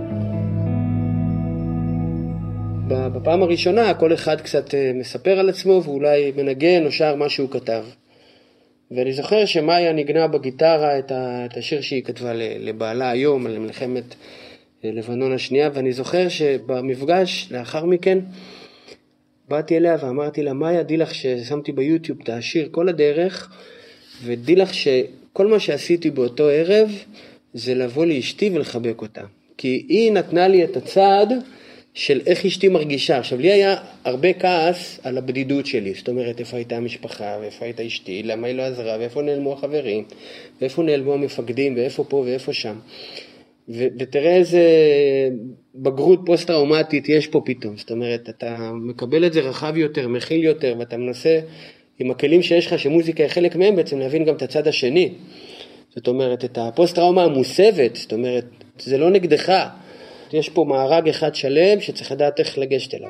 בפעם הראשונה כל אחד קצת מספר על עצמו ואולי מנגן או שר מה שהוא כתב. ואני זוכר שמאיה ניגנה בגיטרה את השיר שהיא כתבה לבעלה היום על מלחמת לבנון השנייה, ואני זוכר שבמפגש לאחר מכן באתי אליה ואמרתי לה, מאיה, די לך ששמתי ביוטיוב את השיר כל הדרך, ודי לך שכל מה שעשיתי באותו ערב זה לבוא לאשתי ולחבק אותה. כי היא נתנה לי את הצעד של איך אשתי מרגישה. עכשיו, לי היה הרבה כעס על הבדידות שלי. זאת אומרת, איפה הייתה המשפחה, ואיפה הייתה אשתי, למה היא לא עזרה, ואיפה נעלמו החברים, ואיפה נעלמו המפקדים, ואיפה פה ואיפה שם. ותראה איזה בגרות פוסט-טראומטית יש פה פתאום. זאת אומרת, אתה מקבל את זה רחב יותר, מכיל יותר, ואתה מנסה עם הכלים שיש לך, שמוזיקה היא חלק מהם, בעצם להבין גם את הצד השני. זאת אומרת, את הפוסט-טראומה המוסבת, זאת אומרת, זה לא נגדך. יש פה מארג אחד שלם שצריך לדעת איך לגשת אליו.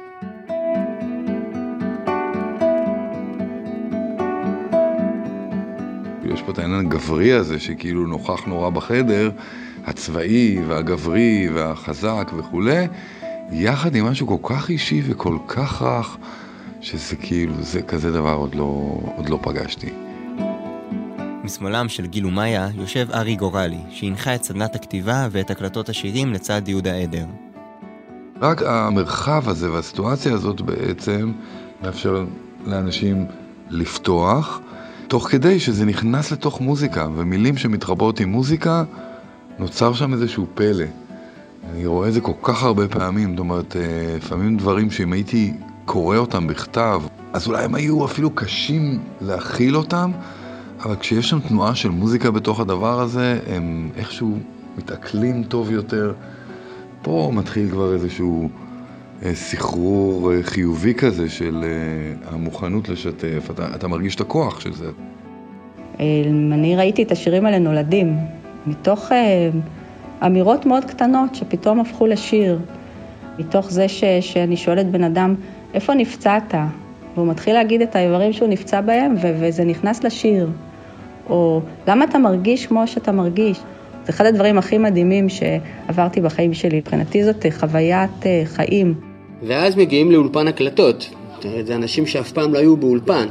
יש פה את העניין הגברי הזה שכאילו נוכח נורא בחדר, הצבאי והגברי והחזק וכו', יחד עם משהו כל כך אישי וכל כך רך, שזה כאילו, זה כזה דבר עוד לא פגשתי. משמאלם של גיל ומאיה יושב ארי גורלי, שהנחה את סדנת הכתיבה ואת הקלטות השירים לצד יהודה עדר. רק המרחב הזה והסיטואציה הזאת בעצם מאפשר לאנשים לפתוח, תוך כדי שזה נכנס לתוך מוזיקה, ומילים שמתרבות עם מוזיקה, נוצר שם איזשהו פלא. אני רואה את זה כל כך הרבה פעמים, זאת אומרת, לפעמים דברים שאם הייתי קורא אותם בכתב, אז אולי הם היו אפילו קשים להכיל אותם, אבל כשיש שם תנועה של מוזיקה בתוך הדבר הזה, הם איכשהו מתעכלים טוב יותר. פה מתחיל כבר איזשהו סחרור חיובי כזה של המוכנות לשתף. אתה מרגיש את הכוח של זה. אני ראיתי את השירים האלה נולדים, מתוך אמירות מאוד קטנות שפתאום הפכו לשיר. מתוך זה שאני שואלת בן אדם, איפה נפצעת? והוא מתחיל להגיד את האיברים שהוא נפצע בהם, וזה נכנס לשיר. או למה אתה מרגיש כמו שאתה מרגיש? זה אחד הדברים הכי מדהימים שעברתי בחיים שלי. מבחינתי זאת חוויית חיים. ואז מגיעים לאולפן הקלטות. זה אנשים שאף פעם לא היו באולפן.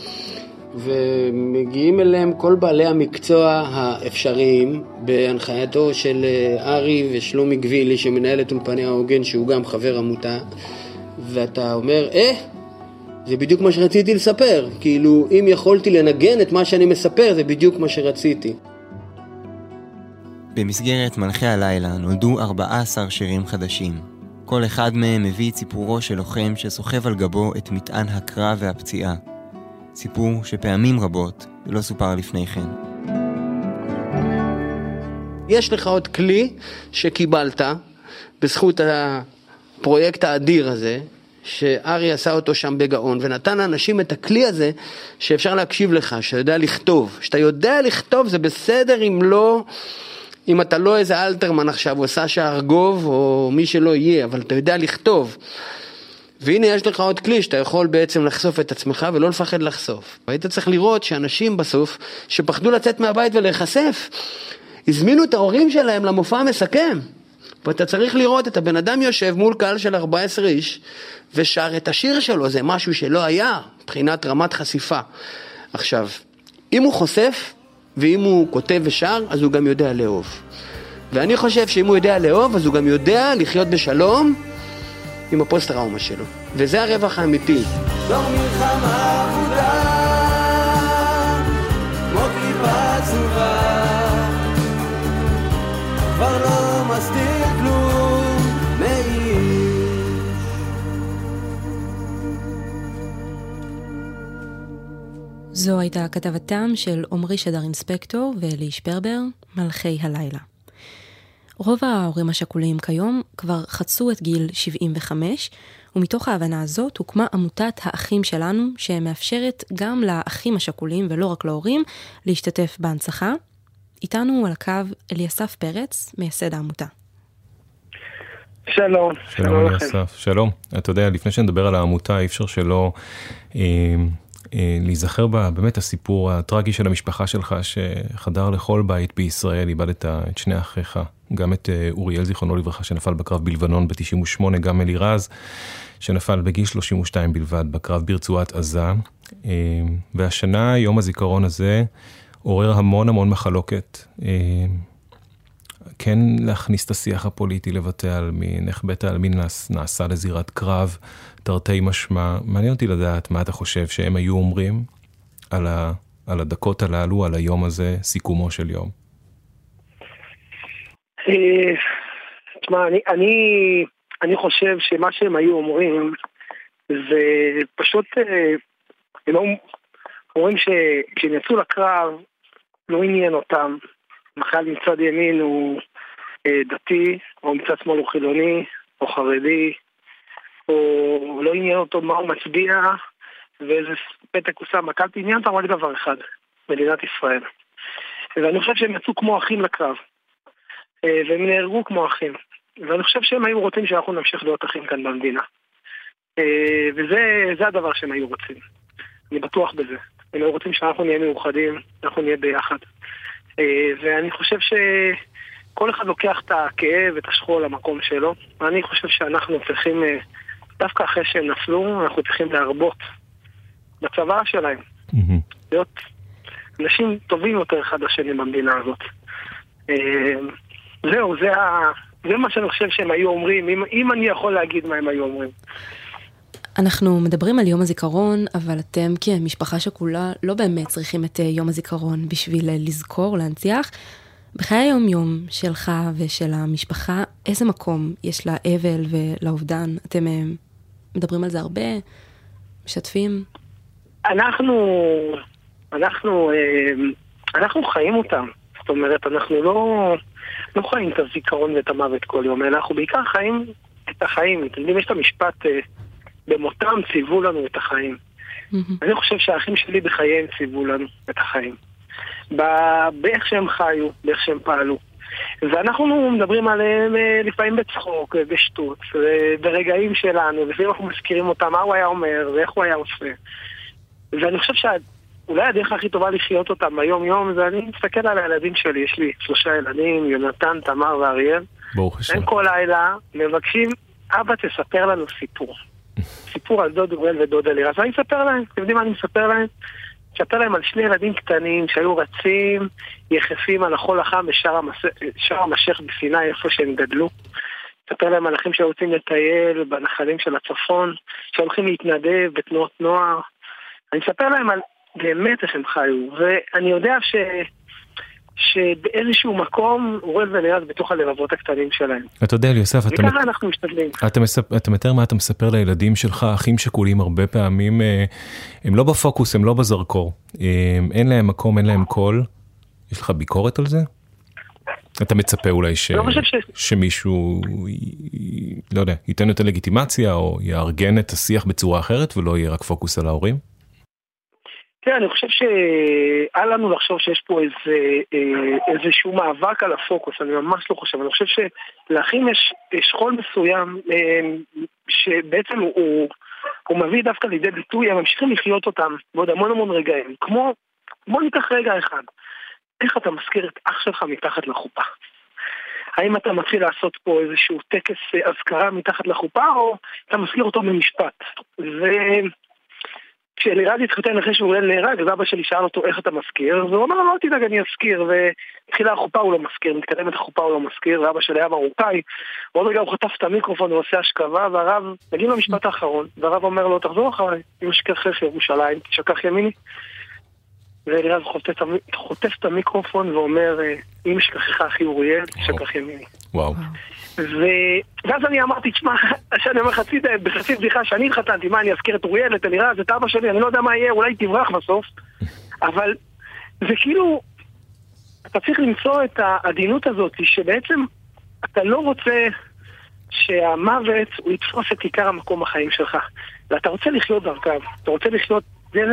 ומגיעים אליהם כל בעלי המקצוע האפשריים בהנחייתו של ארי ושלומי גבילי שמנהל את אולפני העוגן, שהוא גם חבר עמותה. ואתה אומר, זה בדיוק מה שרציתי לספר. כאילו, אם יכולתי לנגן את מה שאני מספר, זה בדיוק מה שרציתי. במסגרת מלכי הלילה נולדו 14 שירים חדשים. כל אחד מהם מביא את סיפורו של לוחם שסוחב על גבו את מטען הקרב והפציעה. סיפור שפעמים רבות לא סופר לפני כן. יש לך עוד כלי שקיבלת בזכות הפרויקט האדיר הזה, שארי עשה אותו שם בגאון, ונתן לאנשים את הכלי הזה שאפשר להקשיב לך, שאתה יודע לכתוב. שאתה יודע לכתוב זה בסדר אם אתה לא איזה אלתרמן עכשיו, או סשה ארגוב, או מי שלא יהיה, אבל אתה יודע לכתוב. והנה יש לך עוד כלי שאתה יכול בעצם לחשוף את עצמך ולא לפחד לחשוף. והיית צריך לראות שאנשים בסוף שפחדו לצאת מהבית ולהיחשף, הזמינו את ההורים שלהם למופע המסכם. ואתה צריך לראות את הבן אדם יושב מול קהל של 14 איש ושר את השיר שלו. זה משהו שלא היה מבחינת רמת חשיפה. עכשיו, אם הוא חושף ואם הוא כותב ושר, אז הוא גם יודע לאהוב. ואני חושב שאם הוא יודע לאהוב, אז הוא גם יודע לחיות בשלום עם הפוסט-טראומה שלו. וזה הרווח האמיתי. לא מלחמה עבודה, כמו קליפה עצובה, כבר לא מסתיר כלום מאיש. זו הייתה כתבתם של עומרי שדר אינספקטור ואלי שפרבר, מלכי הלילה. רוב ההורים השכולים כיום כבר חצו את גיל 75, ומתוך ההבנה הזאת הוקמה עמותת האחים שלנו, שמאפשרת גם לאחים השכולים ולא רק להורים להשתתף בהנצחה. איתנו על הקו אליסף פרץ, מייסד העמותה. שלום. שלום אליסף, שלום. אתה יודע, לפני שנדבר על העמותה, אי אפשר שלא להיזכר בה באמת הסיפור הטרגי של המשפחה שלך, שחדר לכל בית בישראל, איבדת את שני אחיך, גם את אוריאל זיכרונו לברכה שנפל בקרב בלבנון ב-98, גם אלירז שנפל בגיל 32 בלבד בקרב ברצועת עזה. והשנה, יום הזיכרון הזה, עורר המון מחלוקת. כן להכניס את השיח הפוליטי לבתי העלמין, איך בית העלמין נעשה לזירת קרב, תרתי משמע. מעניין אותי לדעת מה אתה חושב שהם היו אומרים על הדקות הללו, על היום הזה, סיכומו של יום. תשמע, אני חושב שמה שהם היו אומרים זה פשוט, הם אומרים שכשהם יצאו לקרב לא עניין אותם, החייל מצד ימין הוא דתי, או מצד שמאל הוא חילוני, או חרדי, או לא עניין אותו מה הוא מצביע, ואיזה פתק הוא שם בקלפי, עניין אותם רק דבר אחד, מדינת ישראל. ואני חושב שהם יצאו כמו אחים לקרב, והם נהרגו כמו אחים. ואני חושב שהם היו רוצים שאנחנו נמשיך להיות אחים כאן במדינה. וזה הדבר שהם היו רוצים. אני בטוח בזה. הם היו רוצים שאנחנו נהיה מאוחדים, אנחנו נהיה ביחד. ואני חושב שכל אחד לוקח את הכאב ואת השכול למקום שלו. ואני חושב שאנחנו צריכים, דווקא אחרי שהם נפלו, אנחנו צריכים להרבות בצבא שלהם. להיות אנשים טובים יותר אחד השני במדינה הזאת. זהו, זה מה שאני חושב שהם היו אומרים, אם אני יכול להגיד מה הם היו אומרים. אנחנו מדברים על יום הזיכרון, אבל אתם כמשפחה שכולה לא באמת צריכים את יום הזיכרון בשביל לזכור, להנציח. בחיי היום-יום שלך ושל המשפחה, איזה מקום יש לאבל ולאובדן? אתם מדברים על זה הרבה? משתפים? אנחנו חיים אותם. זאת אומרת, אנחנו לא חיים את הזיכרון ואת המוות כל יום, אנחנו בעיקר חיים את החיים. אתם יודעים, יש את המשפט, במותם ציוו לנו את החיים. אני חושב שהאחים שלי בחייהם ציוו לנו את החיים. באיך שהם חיו, באיך שהם פעלו. ואנחנו מדברים עליהם לפעמים בצחוק, בשטות, ברגעים שלנו, ולפעמים אנחנו מזכירים אותם מה הוא היה אומר ואיך הוא היה עושה. ואני חושב שאולי הדרך הכי טובה לחיות אותם ביום יום זה אני מסתכל על הילדים שלי, יש לי 3 ילדים, יונתן, תמר ואריאל. ברוך השם. הם כל לילה מבקשים, אבא תספר לנו סיפור. סיפור על דוד אוריאל ודוד אלירז. אני אספר להם, אתם יודעים מה אני מספר להם? אספר להם על 2 ילדים קטנים שהיו רצים, יחפים על החול החם בשער המשך בסיני, איפה שהם גדלו. אספר להם על אחים שרוצים לטייל בנחלים של הצפון, שהולכים להתנדב בתנועות נוער. אני אספר להם על באמת איך הם חיו, ואני יודע שבאיזשהו מקום אוריאל ואלירז בתוך הלבבות הקטנים שלהם. אתה יודע, יוסף, וככה אנחנו משתדלים. אתה מתאר מה אתה מספר לילדים שלך, אחים שכולים הרבה פעמים, הם לא בפוקוס, הם לא בזרקור. אין להם מקום, אין להם קול. יש לך ביקורת על זה? אתה מצפה אולי שמישהו, לא יודע, ייתן יותר לגיטימציה, או יארגן את השיח בצורה אחרת, ולא יהיה רק פוקוס על ההורים? כן, אני חושב שאל לנו לחשוב שיש פה איזשהו מאבק על הפוקוס, אני ממש לא חושב. אני חושב שלאחים יש שכול מסוים שבעצם הוא מביא דווקא לידי ביטוי, הם ממשיכים לחיות אותם בעוד המון רגעים. בוא ניקח רגע אחד, איך אתה מזכיר את אח שלך מתחת לחופה? האם אתה מתחיל לעשות פה איזשהו טקס אזכרה מתחת לחופה, או אתה מזכיר אותו במשפט? כשאלירז התחתן אחרי שאוריאל נהרג, אז אבא שלי שאל אותו איך אתה מזכיר, והוא אמר, לא תדאג, אני אזכיר, והתחילה החופה הוא לא מזכיר, מתקדמת החופה הוא לא מזכיר, ואבא שלי היה מרוקאי, ועוד רגע הוא חטף את המיקרופון, הוא עושה השכבה, והרב, מגיעים למשפט האחרון, והרב אומר לו, תחזור אחריי, אם אשכחך ירושלים, תשכח ימיני. ואלירז חוטף את המיקרופון ואומר, אם אשכחך אחי אוריאל, תשכח ימיני. וואו. ואז אני אמרתי, תשמע, שאני אומר בחצי בדיחה שאני התחתנתי, מה, אני אזכיר את אוריאל, את אלירז, את אבא שלי, אני לא יודע מה יהיה, אולי תברח בסוף, אבל זה כאילו, אתה צריך למצוא את העדינות הזאת, שבעצם אתה לא רוצה שהמוות הוא יתפוס את עיקר המקום החיים שלך, ואתה רוצה לחיות דרכיו, אתה רוצה לחיות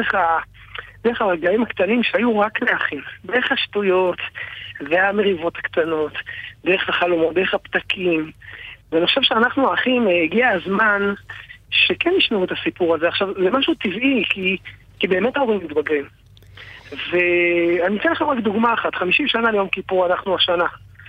דרך הרגעים הקטנים שהיו רק לאחים, דרך השטויות והמריבות הקטנות, דרך החלומות, דרך הפתקים. ואני חושב שאנחנו האחים, הגיע הזמן שכן נשמעו את הסיפור הזה. עכשיו, זה משהו טבעי, כי באמת ההורים מתבגרים. ואני אתן לכם רק דוגמה אחת, 50 שנה ליום כיפור, אנחנו השנה.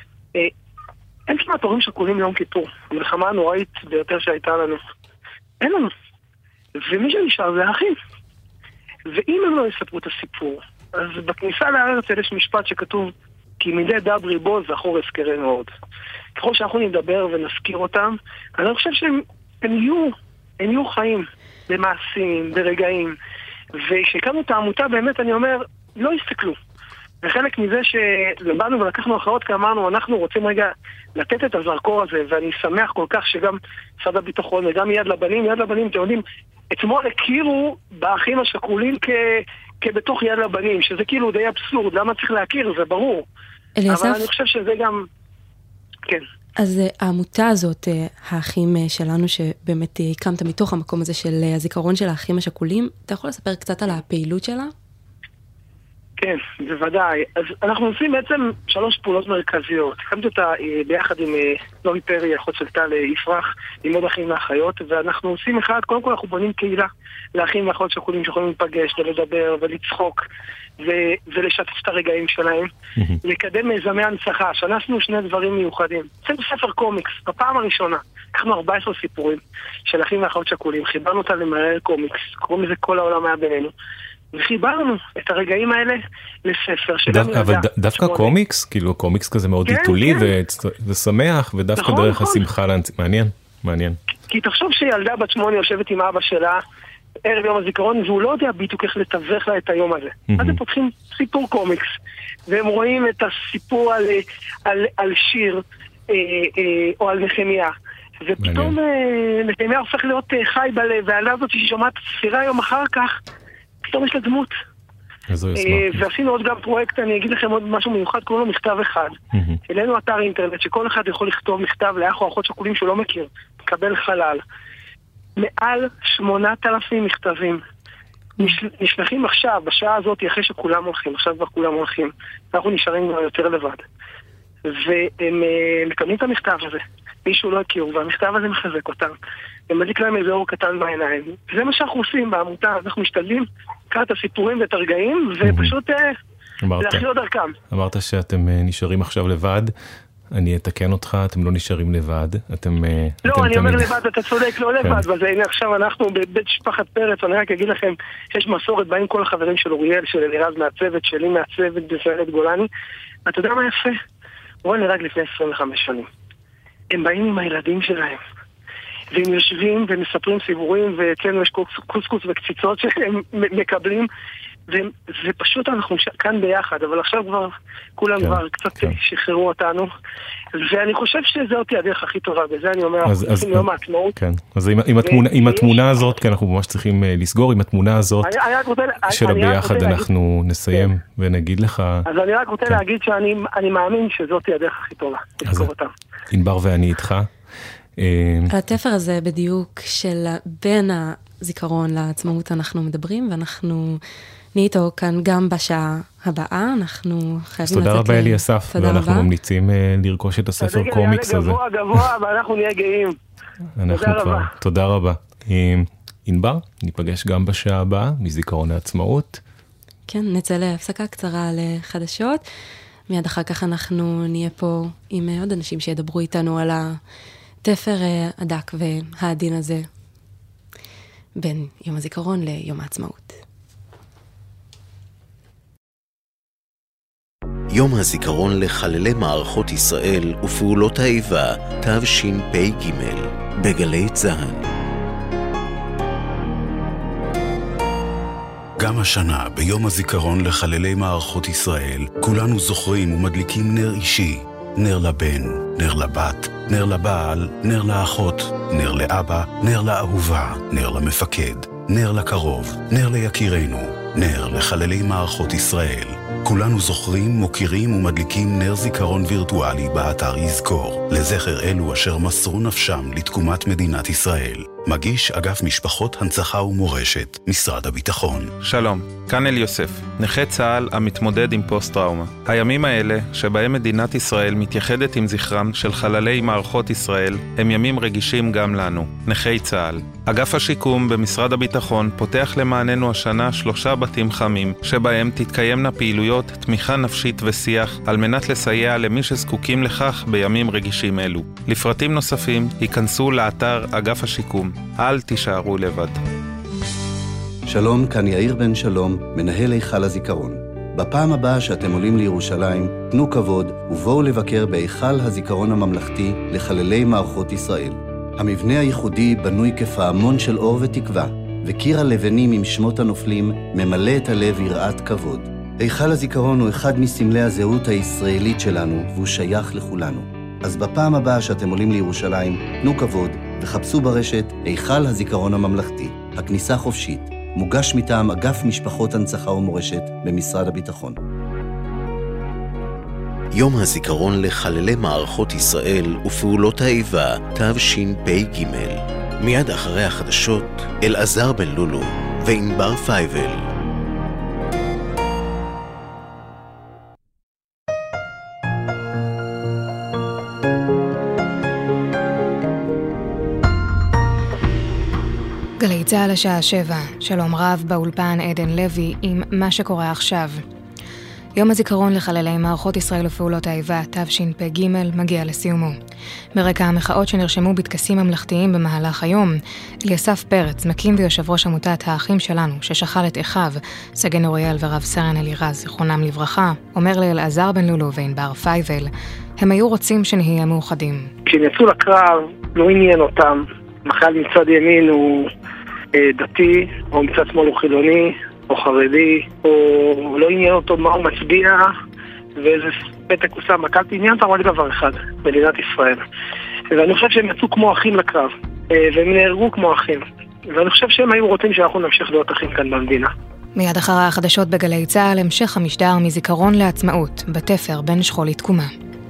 אין כמעט הורים שכולים ליום כיפור. המלחמה הנוראית ביותר שהייתה לנו. אין לנו. ומי שנשאר זה האחים. ואם הם לא יספרו את הסיפור, אז בכניסה לארץ יש משפט שכתוב, כי מדי דברי בו זכור הזכרנו עוד. ככל שאנחנו נדבר ונזכיר אותם, אני חושב שהם יהיו חיים במעשים, ברגעים. וכשהקמנו את העמותה, באמת אני אומר, לא יסתכלו. וחלק מזה שבאנו ולקחנו אחרות, כי אמרנו, אנחנו רוצים רגע לתת את הזרקור הזה, ואני שמח כל כך שגם משרד הביטחון וגם יד לבנים, אתם יודעים, אתמול הכירו באחים השכולים כבתוך יד לבנים, שזה כאילו די אבסורד, למה צריך להכיר, זה ברור. אליסף? אבל אני חושב שזה גם, כן. אז העמותה הזאת, האחים שלנו, שבאמת הקמת מתוך המקום הזה של הזיכרון של האחים השכולים, אתה יכול לספר קצת על הפעילות שלה? כן, בוודאי. אז אנחנו עושים בעצם 3 פעולות מרכזיות. הקמתי אותה ביחד עם נורי פרי, אחות של טל יפרח, עם עוד אחים ואחיות, ואנחנו עושים אחד, קודם כל אנחנו בונים קהילה לאחים ואחות שכולים שיכולים להיפגש ולדבר ולצחוק ולשתף את הרגעים שלהם, לקדם מיזמי הנצחה. שנעשנו 2 דברים מיוחדים. עשינו ספר קומיקס, בפעם הראשונה. לקחנו 14 סיפורים של אחים ואחות שכולים, חיברנו אותה למהר קומיקס, קוראים לזה כל העולם היה בינינו. וחיברנו את הרגעים האלה לספר אבל דווקא קומיקס, כאילו קומיקס כזה מאוד עיתולי ושמח, ודווקא דרך השמחה, מעניין. כי תחשוב שילדה בת 8 יושבת עם אבא שלה ערב יום הזיכרון, והוא לא יודע בדיוק איך לתווך לה את היום הזה. אז הם פותחים סיפור קומיקס, והם רואים את הסיפור על שיר או על נחמיה. ופתאום נחמיה הופך להיות חי בלב, והילדה הזאת ששומעת ספירה יום אחר כך, פתאום יש לה דמות. ועשינו עוד גם פרויקט, אני אגיד לכם עוד משהו מיוחד, קוראים לו מכתב אחד. אלינו אתר אינטרנט שכל אחד יכול לכתוב מכתב לאח או אחות שכולים שהוא לא מכיר, מקבל חלל. מעל 8,000 מכתבים נשלחים עכשיו, בשעה הזאת, אחרי שכולם הולכים, עכשיו כבר כולם הולכים, אנחנו נשארים כבר יותר לבד. והם מקבלים את המכתב הזה, מישהו לא הכיר, והמכתב הזה מחזק אותם. הם מדליק להם איזה אור קטן בעיניים. זה מה שאנחנו עושים בעמותה, אנחנו משתדלים לקראת את הסיפורים ואת הרגעים, ופשוט להחיות דרכם. אמרת שאתם נשארים עכשיו לבד, אני אתקן אותך, אתם לא נשארים לבד, לא, אני אומר לבד, אתה צודק, לא לבד, אבל הנה עכשיו אנחנו בבית משפחת פרץ, אני רק אגיד לכם, יש מסורת, באים כל החברים של אוריאל, של אלירז מהצוות, שלי מהצוות בסיירת גולני, אתה יודע מה יפה? הוא נהרג לפני 25 שנים. הם באים עם הילדים שלהם, והם יושבים ומספרים סיפורים, ואצלנו יש קוסקוס וקציצות שהם מקבלים, ופשוט אנחנו כאן ביחד, אבל עכשיו כבר כולם כבר קצת שחררו אותנו, ואני חושב שזאת הדרך הכי טובה, בזה אני אומר, אנחנו צריכים יום העצמאות. אז עם התמונה הזאת, אנחנו ממש צריכים לסגור, עם התמונה הזאת של הביחד אנחנו נסיים ונגיד לך. אז אני רק רוצה להגיד שאני מאמין שזאת הדרך הכי טובה, לסגור אותם. ענבר ואני איתך. התפר הזה בדיוק של בין הזיכרון לעצמאות אנחנו מדברים, ואנחנו נהיה איתו כאן גם בשעה הבאה, אנחנו חייבים לצאת... תודה רבה אלי אסף, ואנחנו ממליצים לרכוש את הספר קומיקס הזה. גבוה, ואנחנו נהיה גאים. תודה רבה. תודה רבה. ענבר, ניפגש גם בשעה הבאה, מזיכרון העצמאות. כן, נצא להפסקה קצרה לחדשות. מיד אחר כך אנחנו נהיה פה עם עוד אנשים שידברו איתנו על התפר הדק והעדין הזה בין יום הזיכרון ליום העצמאות. יום הזיכרון לחללי מערכות ישראל ופעולות האיבה, תשפ"ג, בגלי צה"ל. גם השנה, ביום הזיכרון לחללי מערכות ישראל, כולנו זוכרים ומדליקים נר אישי. נר לבן, נר לבת, נר לבעל, נר לאחות, נר לאבא, נר לאהובה, נר למפקד, נר לקרוב, נר ליקירנו, נר לחללי מערכות ישראל. כולנו זוכרים, מוקירים ומדליקים נר זיכרון וירטואלי באתר יזכור, לזכר אלו אשר מסרו נפשם לתקומת מדינת ישראל. מגיש אגף משפחות הנצחה ומורשת, משרד הביטחון. שלום, כאן אל יוסף, נכה צה"ל המתמודד עם פוסט-טראומה. הימים האלה, שבהם מדינת ישראל מתייחדת עם זכרם של חללי מערכות ישראל, הם ימים רגישים גם לנו, נכי צה"ל. אגף השיקום במשרד הביטחון פותח למעננו השנה 3 בתים חמים, שבהם תתקיימנה פעילויות, תמיכה נפשית ושיח, על מנת לסייע למי שזקוקים לכך בימים רגישים אלו. לפרטים נוספים, ייכנסו לאתר אגף השיקום. אל תישארו לבד. שלום, כאן יאיר בן שלום, מנהל היכל הזיכרון. בפעם הבאה שאתם עולים לירושלים, תנו כבוד ובואו לבקר בהיכל הזיכרון הממלכתי לחללי מערכות ישראל. המבנה הייחודי בנוי כפעמון של אור ותקווה, וקיר הלבנים עם שמות הנופלים ממלא את הלב יראת כבוד. היכל הזיכרון הוא אחד מסמלי הזהות הישראלית שלנו, והוא שייך לכולנו. אז בפעם הבאה שאתם עולים לירושלים, תנו כבוד וחפשו ברשת היכל הזיכרון הממלכתי. הכניסה חופשית. מוגש מטעם אגף משפחות הנצחה ומורשת במשרד הביטחון. יום הזיכרון לחללי מערכות ישראל ופעולות האיבה, תשפ"ג. מיד אחרי החדשות, אלעזר בן לולו וענבר פייבל. גלי צה"ל השעה 7, שלום רב באולפן עדן לוי עם מה שקורה עכשיו. יום הזיכרון לחללי מערכות ישראל ופעולות האיבה, תשפ"ג, מגיע לסיומו. ברקע המחאות שנרשמו בטקסים ממלכתיים במהלך היום, אליסף פרץ, מקים ויושב ראש עמותת האחים שלנו, ששכל את אחיו, סגן אוריאל ורב סרן אלירז, זיכרונם לברכה, אומר לאלעזר בן לולו וענבר פייבל, הם היו רוצים שנהיה מאוחדים. כשהם יצאו לקרב, לא עניין אותם החייל מצד ימין הוא דתי, או מצד שמאל הוא חילוני, או חרדי, או לא עניין אותו מה הוא מצביע, ואיזה פתק הוא שם בקלפי, עניין אותם רק דבר אחד, מדינת ישראל. ואני חושב שהם יצאו כמו אחים לקרב, והם נהרגו כמו אחים. ואני חושב שהם היו רוצים שאנחנו נמשיך להיות אחים כאן במדינה. מיד אחרי החדשות בגלי צה"ל, המשך המשדר מזיכרון לעצמאות, בתפר בין שכול לתקומה.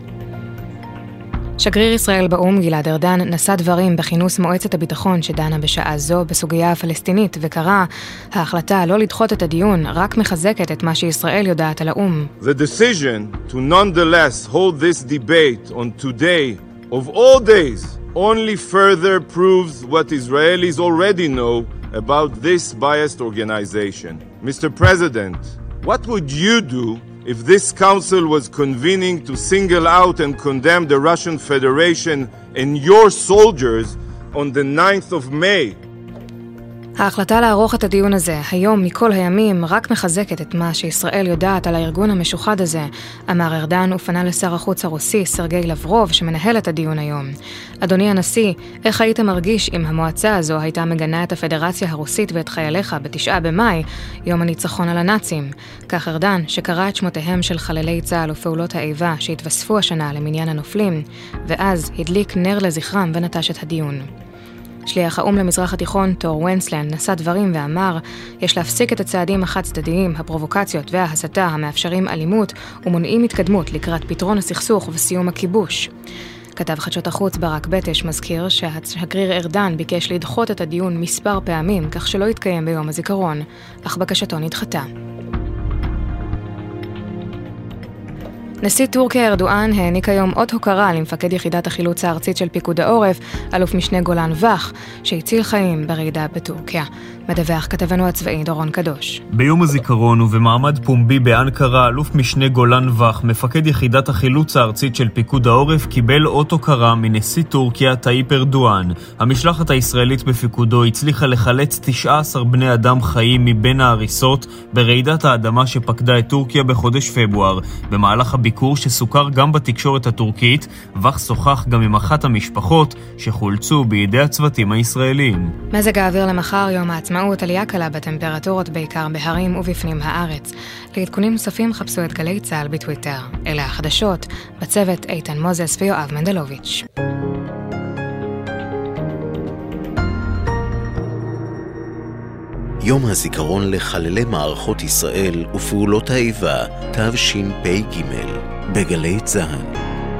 שגריר ישראל באו"ם גלעד ארדן נשא דברים בכינוס מועצת הביטחון שדנה בשעה זו בסוגיה הפלסטינית וקרא, ההחלטה לא לדחות את הדיון רק מחזקת את מה שישראל יודעת על האו"ם. The decision to nonetheless hold this debate on today of all days only further proves what Israelis already know about this biased organization. Mr. President, what would you do if this council was convening to single out and condemn the Russian Federation and your soldiers on the 9th of May? ההחלטה לערוך את הדיון הזה, היום מכל הימים, רק מחזקת את מה שישראל יודעת על הארגון המשוחד הזה, אמר ארדן ופנה לשר החוץ הרוסי, סרגי לברוב, שמנהל את הדיון היום. אדוני הנשיא, איך היית מרגיש אם המועצה הזו הייתה מגנה את הפדרציה הרוסית ואת חייליך ב9 במאי, יום הניצחון על הנאצים? כך ארדן, שקרא את שמותיהם של חללי צה"ל ופעולות האיבה שהתווספו השנה למניין הנופלים, ואז הדליק נר לזכרם ונטש את הדיון. שליח האו"ם למזרח התיכון, תור ונסלן, נשא דברים ואמר, יש להפסיק את הצעדים החד-צדדיים, הפרובוקציות וההסתה המאפשרים אלימות ומונעים התקדמות לקראת פתרון הסכסוך וסיום הכיבוש. כתב חדשות החוץ ברק בטש מזכיר שהשגריר ארדן ביקש לדחות את הדיון מספר פעמים, כך שלא יתקיים ביום הזיכרון, אך בקשתו נדחתה. נשיא טורקיה ארדואן העניק היום אות הוקרה למפקד יחידת החילוץ הארצית של פיקוד העורף, אלוף משנה גולן וח, שהציל חיים ברעידה בטורקיה. מדווח כתבנו הצבאי דורון קדוש. ביום הזיכרון ובמעמד פומבי באנקרה, אלוף משנה גולן וח, מפקד יחידת החילוץ הארצית של פיקוד העורף, קיבל אות הוקרה מנשיא טורקיה טאיפ ארדואן. המשלחת הישראלית בפיקודו הצליחה לחלץ 19 בני אדם חיים מבין ההריסות ברעידת האדמה שפקדה את טורקיה בחודש פברואר. במהלך הביקור שסוכר גם בתקשורת הטורקית, וח שוחח גם עם אחת המשפחות שחולצו בידי הצוותים הישראלים. מזג האוויר למחר, יום העצמאות, עלייה קלה בטמפרטורות בעיקר בהרים ובפנים הארץ. לעדכונים נוספים חפשו את גלי צה"ל בטוויטר. אלה החדשות, בצוות איתן מוזס ויואב מנדלוביץ'. יום הזיכרון לחללי מערכות ישראל ופעולות האיבה, תשפ"ג, בגלי צה"ל.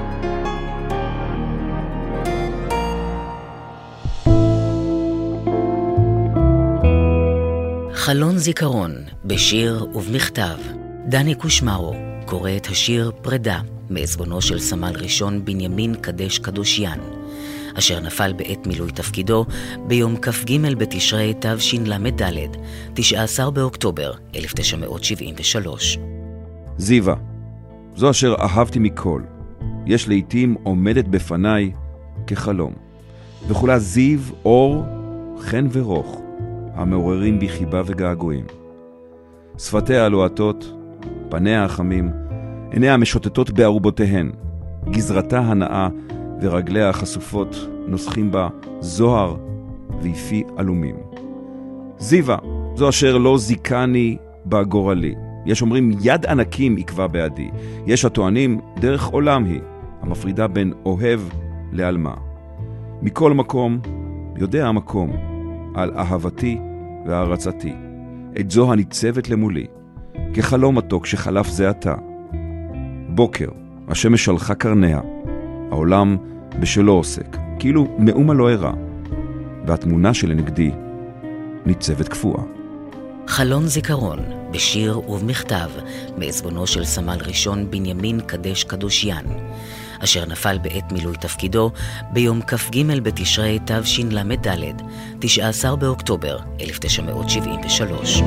חלון זיכרון, בשיר ובמכתב. דני קושמרו קורא את השיר פרידה, מעזבונו של סמל ראשון בנימין קדש קדושיאן, אשר נפל בעת מילוי תפקידו ביום כ"ג בתשרי תשל"ד, 19 באוקטובר 1973. זיווה, זו אשר אהבתי מכל, יש לעתים עומדת בפניי כחלום, וכולה זיו, אור, חן ורוח, המעוררים בי חיבה וגעגועים. שפתיה הלוהטות, פניה החמים, עיניה המשוטטות בערובותיהן, גזרתה הנאה ורגליה החשופות נוסחים בה זוהר ויפי אלומים. זיווה, זו אשר לא זיקני בגורלי. יש אומרים יד ענקים עקבה בעדי. יש הטוענים דרך עולם היא, המפרידה בין אוהב לאלמה. מכל מקום יודע המקום על אהבתי והערצתי. את זו הניצבת למולי, כחלום מתוק שחלף זה עתה. בוקר, השמש שלחה קרניה, העולם בשלו עוסק, כאילו מאומה לא הרע, והתמונה שלנגדי ניצבת קפואה. חלון זיכרון, בשיר ובמכתב, מעזבונו של סמל ראשון בנימין קדש קדושיאן, אשר נפל בעת מילוי תפקידו ביום כ"ג בתשרי תשל"ד, 19 באוקטובר 1973.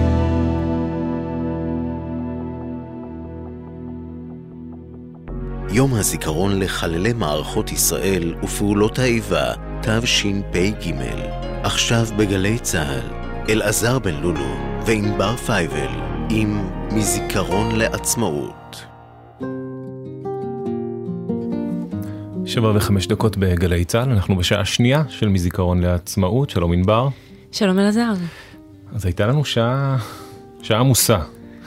יום הזיכרון לחללי מערכות ישראל ופעולות האיבה, תשפ"ג. עכשיו בגלי צה"ל, אלעזר בן לולו וענבר פייבל עם מזיכרון לעצמאות. 7:05 בגלי צה"ל, אנחנו בשעה שנייה של מזיכרון לעצמאות. שלום ענבר. שלום אלעזר. אז הייתה לנו שעה עמוסה.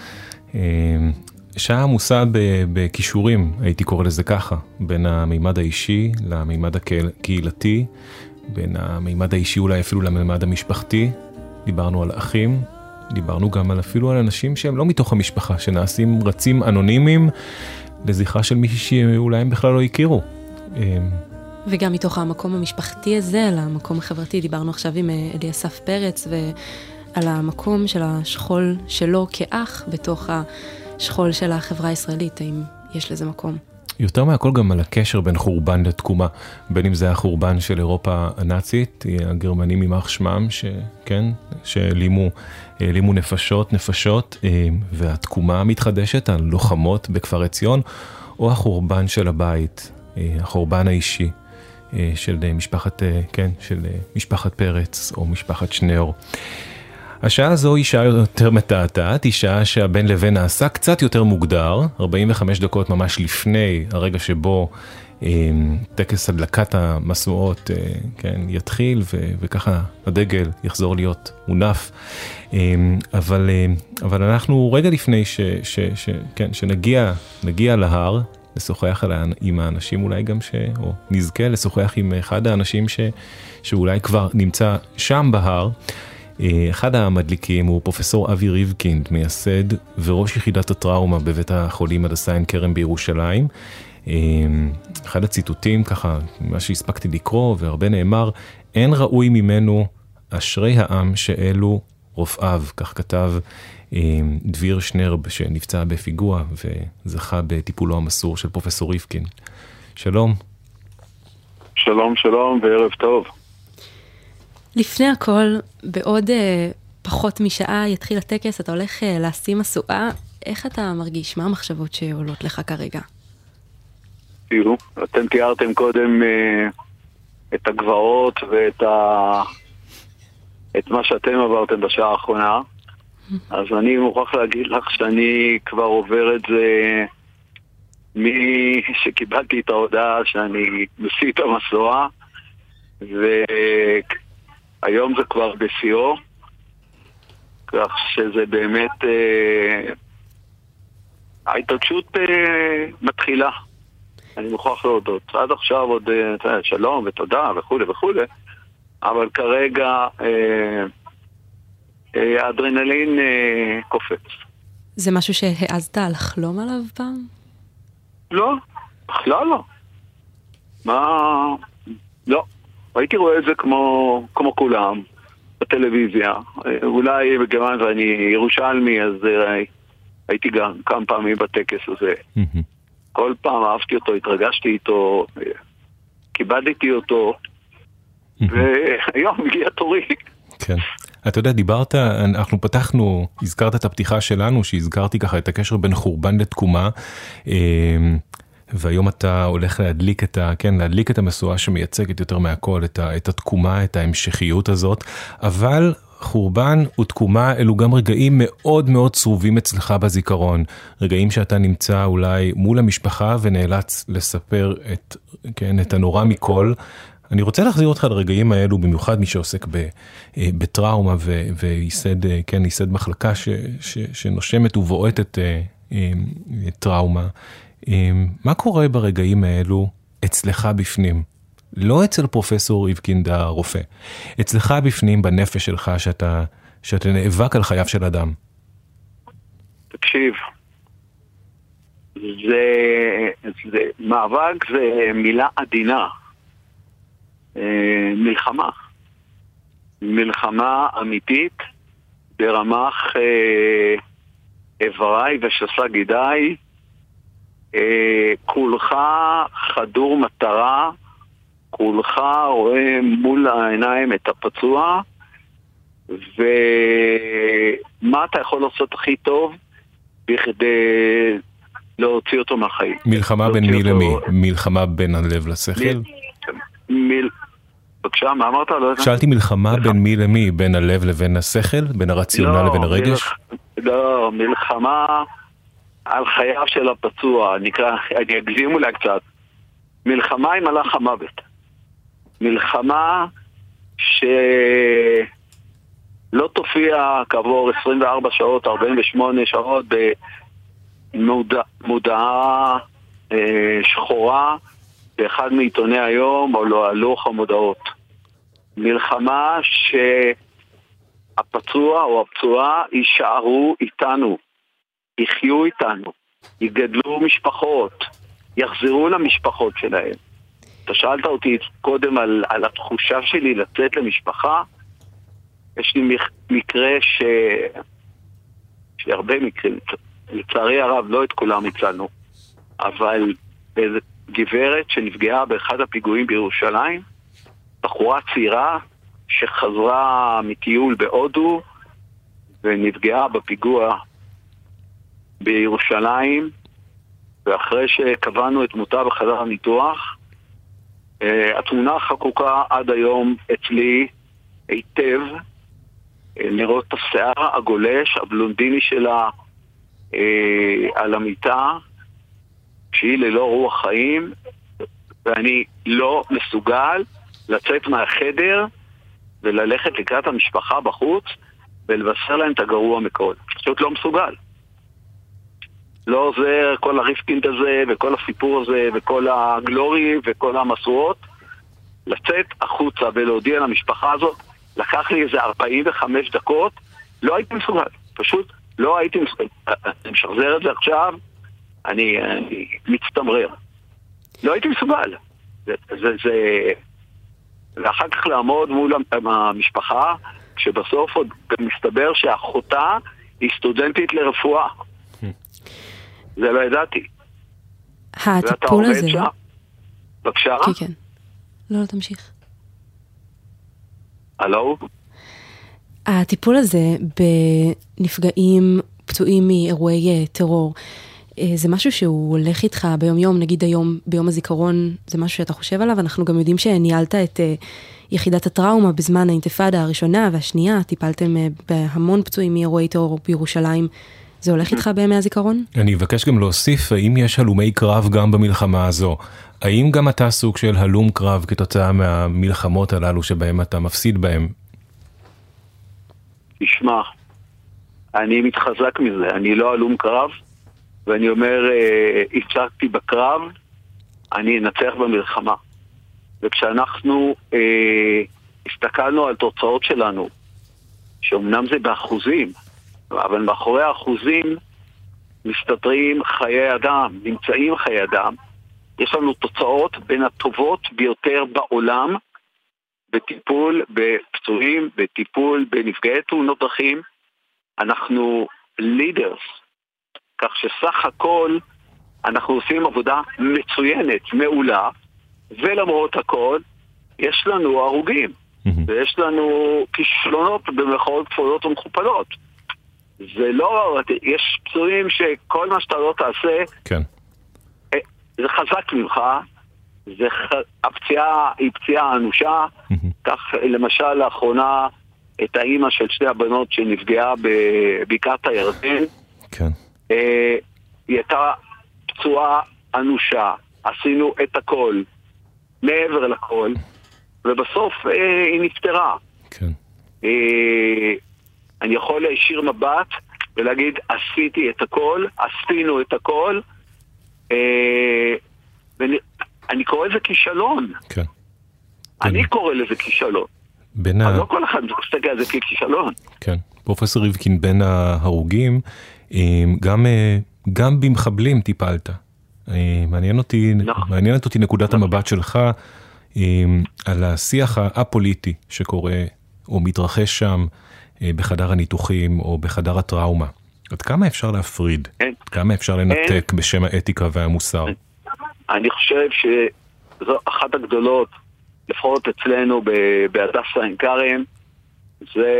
שעה עמוסה בכישורים, הייתי קורא לזה ככה, בין המימד האישי למימד הקהילתי, בין המימד האישי אולי אפילו למימד המשפחתי. דיברנו על אחים, דיברנו גם אפילו על אנשים שהם לא מתוך המשפחה, שנעשים רצים אנונימיים לזכרה של מישהי שאולי הם בכלל לא הכירו. וגם מתוך המקום המשפחתי הזה, על המקום החברתי, דיברנו עכשיו עם אליסף פרץ, ועל המקום של השכול שלו כאח, בתוך השכול של החברה הישראלית, האם יש לזה מקום? יותר מהכל גם על הקשר בין חורבן לתקומה, בין אם זה החורבן של אירופה הנאצית, הגרמנים יימח שמם, שהעלימו נפשות, והתקומה המתחדשת, הלוחמות בכפר עציון, או החורבן של הבית, החורבן האישי של משפחת פרץ או משפחת שניאור. השעה הזו היא שעה יותר מתעתעת, היא שעה שהבין לבין נעשה קצת יותר מוגדר, 45 דקות ממש לפני הרגע שבו טקס הדלקת המשואות יתחיל, וככה הדגל יחזור להיות מונף. אבל אנחנו רגע לפני שנגיע להר, לשוחח עם האנשים אולי גם או נזכה לשוחח עם אחד האנשים שאולי כבר נמצא שם בהר. אחד המדליקים הוא פרופסור אבי ריבקינד, מייסד וראש יחידת הטראומה בבית החולים הדסה עין כרם בירושלים. אחד הציטוטים, ככה, מה שהספקתי לקרוא, והרבה נאמר, אין ראוי ממנו אשרי העם שאלו רופאיו, כך כתב דביר שנרב, שנפצע בפיגוע וזכה בטיפולו המסור של פרופסור ריבקינד. שלום. שלום וערב טוב. לפני הכל, בעוד פחות משעה יתחיל הטקס, אתה הולך לשים משואה. איך אתה מרגיש? מה המחשבות שעולות לך כרגע? תראו, אתם תיארתם קודם את הגבעות את מה שאתם עברתם בשעה האחרונה. אז אני מוכרח להגיד לך שאני כבר עובר את זה שקיבלתי את ההודעה שאני נשיא את המשואה, והיום זה כבר בשיאו, כך שזה באמת ההתרגשות מתחילה. אני מוכרח להודות. עד עכשיו עוד שלום ותודה וכו' וכו', אבל כרגע האדרנלין קופץ. זה משהו שהעזת לחלום עליו פעם? לא, בכלל לא. לא. הייתי רואה את זה כמו כולם בטלוויזיה. אולי בגלל ואני ירושלמי, אז הייתי גם כמה פעמים בטקס הזה. כל פעם אהבתי אותו, התרגשתי איתו, כיבדתי אותו, והיום הגיע תורי. כן. אתה יודע, דיברת, אנחנו פתחנו, הזכרת את הפתיחה שלנו, שהזכרתי ככה את הקשר בין חורבן לתקומה, והיום אתה הולך להדליק את המשואה שמייצגת יותר מהכל, את התקומה, את ההמשכיות הזאת, אבל חורבן ותקומה אלו גם רגעים מאוד מאוד צרובים אצלך בזיכרון, רגעים שאתה נמצא אולי מול המשפחה ונאלץ לספר את הנורא מכל. אני רוצה להחזיר אותך לרגעים האלו, במיוחד מי שעוסק בטראומה וייסד מחלקה שנושמת ובועטת טראומה. מה קורה ברגעים האלו אצלך בפנים? לא אצל פרופסור ריבקינד הרופא, אצלך בפנים, בנפש שלך, שאתה נאבק על חייו של אדם. תקשיב, מאבק זה מילה עדינה. מלחמה אמיתית ברמח איבריי ושסה גידיי, כולך חדור מטרה, כולך רואה מול העיניים את הפצוע, ומה אתה יכול לעשות הכי טוב בכדי להוציא אותו מהחיים. מלחמה בין מי למי? מלחמה בין הלב לשכל? בבקשה, מה אמרת? שאלתי מלחמה בין מי למי? בין הלב לבין השכל? בין הרציונל לבין הרגש? לא, מלחמה על חייו של הפצוע. אני אגזים אולי קצת. מלחמה עם מלאך המוות. מלחמה שלא תופיע כעבור 24 שעות, 48 שעות במודעה שחורה באחד מעיתוני היום או לא הלוך המודעות. מלחמה שהפצוע או הפצועה יישארו איתנו, יחיו איתנו, יגדלו משפחות, יחזרו למשפחות שלהם. אתה שאלת אותי קודם על התחושה שלי לצאת למשפחה. יש לי מקרה יש לי הרבה מקרים, לצערי הרב לא את כולם הצלנו, אבל באיזה גברת שנפגעה באחד הפיגועים בירושלים, בחורה צעירה שחזרה מטיול בהודו ונפגעה בפיגוע בירושלים, ואחרי שקבענו את מותה בחדר הניתוח, התמונה חקוקה עד היום אצלי היטב, לראות את השיער הגולש, הבלונדיני שלה על המיטה, שהיא ללא רוח חיים, ואני לא מסוגל לצאת מהחדר וללכת לקראת המשפחה בחוץ ולבשר להם את הגרוע מכל. פשוט לא מסוגל. לא עוזר כל הריפקינט הזה וכל הסיפור הזה וכל הגלורי וכל המסורות. לצאת החוצה ולהודיע למשפחה הזאת, לקח לי איזה 45 דקות, לא הייתי מסוגל. פשוט לא הייתי מסוגל. אני משחזר את זה עכשיו, אני מצטמרר. לא הייתי מסוגל. ואחר כך לעמוד מול המשפחה, כשבסוף עוד מסתבר שאחותה היא סטודנטית לרפואה. זה לא ידעתי. הטיפול הזה... בבקשה? כן, כן. לא, תמשיך. הלו? הטיפול הזה בנפגעים פצועים מאירועי טרור, זה משהו שהוא הולך איתך ביום יום, נגיד היום ביום הזיכרון, זה משהו שאתה חושב עליו. אנחנו גם יודעים שניהלת את יחידת הטראומה בזמן האינתיפאדה הראשונה והשנייה, טיפלתם בהמון פצועים מאירועי טרור בירושלים. זה הולך איתך בימי הזיכרון? אני אבקש גם להוסיף, האם יש הלומי קרב גם במלחמה הזו? האם גם אתה סוג של הלום קרב כתוצאה מהמלחמות הללו שבהם אתה מפסיד בהם? תשמע, אני מתחזק מזה, אני לא הלום קרב, ואני אומר, הפסקתי בקרב, אני אנצח במלחמה. וכשאנחנו הסתכלנו על תוצאות שלנו, שאומנם זה באחוזים, אבל מאחורי האחוזים מסתתרים חיי אדם, נמצאים חיי אדם. יש לנו תוצאות בין הטובות ביותר בעולם בטיפול בפצועים, בטיפול בנפגעי תאונות דרכים. אנחנו לידרס, כך שסך הכל אנחנו עושים עבודה מצוינת, מעולה, ולמרות הכל יש לנו הרוגים, ויש לנו כישלונות במרכאות כפולות ומכופלות. זה לא, יש פצועים שכל מה שאתה לא תעשה, כן. זה חזק ממך, הפציעה היא פציעה אנושה, כך למשל לאחרונה את האימא של שתי הבנות שנפגעה בבקעת הירדן, כן. היא הייתה פצועה אנושה, עשינו את הכל, מעבר לכל, ובסוף היא נפטרה. כן. אני יכול להישיר מבט ולהגיד, עשיתי את הכל, עשינו את הכל, ואני קורא לזה כישלון. כן. אני קורא לזה כישלון. אבל לא כל אחד מסתכל על זה ככישלון. כן. פרופסור ריבקין, בין ההרוגים, גם במחבלים טיפלת. מעניינת אותי נקודת המבט שלך על השיח הפוליטי שקורה או מתרחש שם בחדר הניתוחים או בחדר הטראומה. עד כמה אפשר להפריד? עד כמה אפשר לנתק בשם האתיקה והמוסר? אני חושב שזו אחת הגדולות, לפחות אצלנו בהדסה עין כרם, זה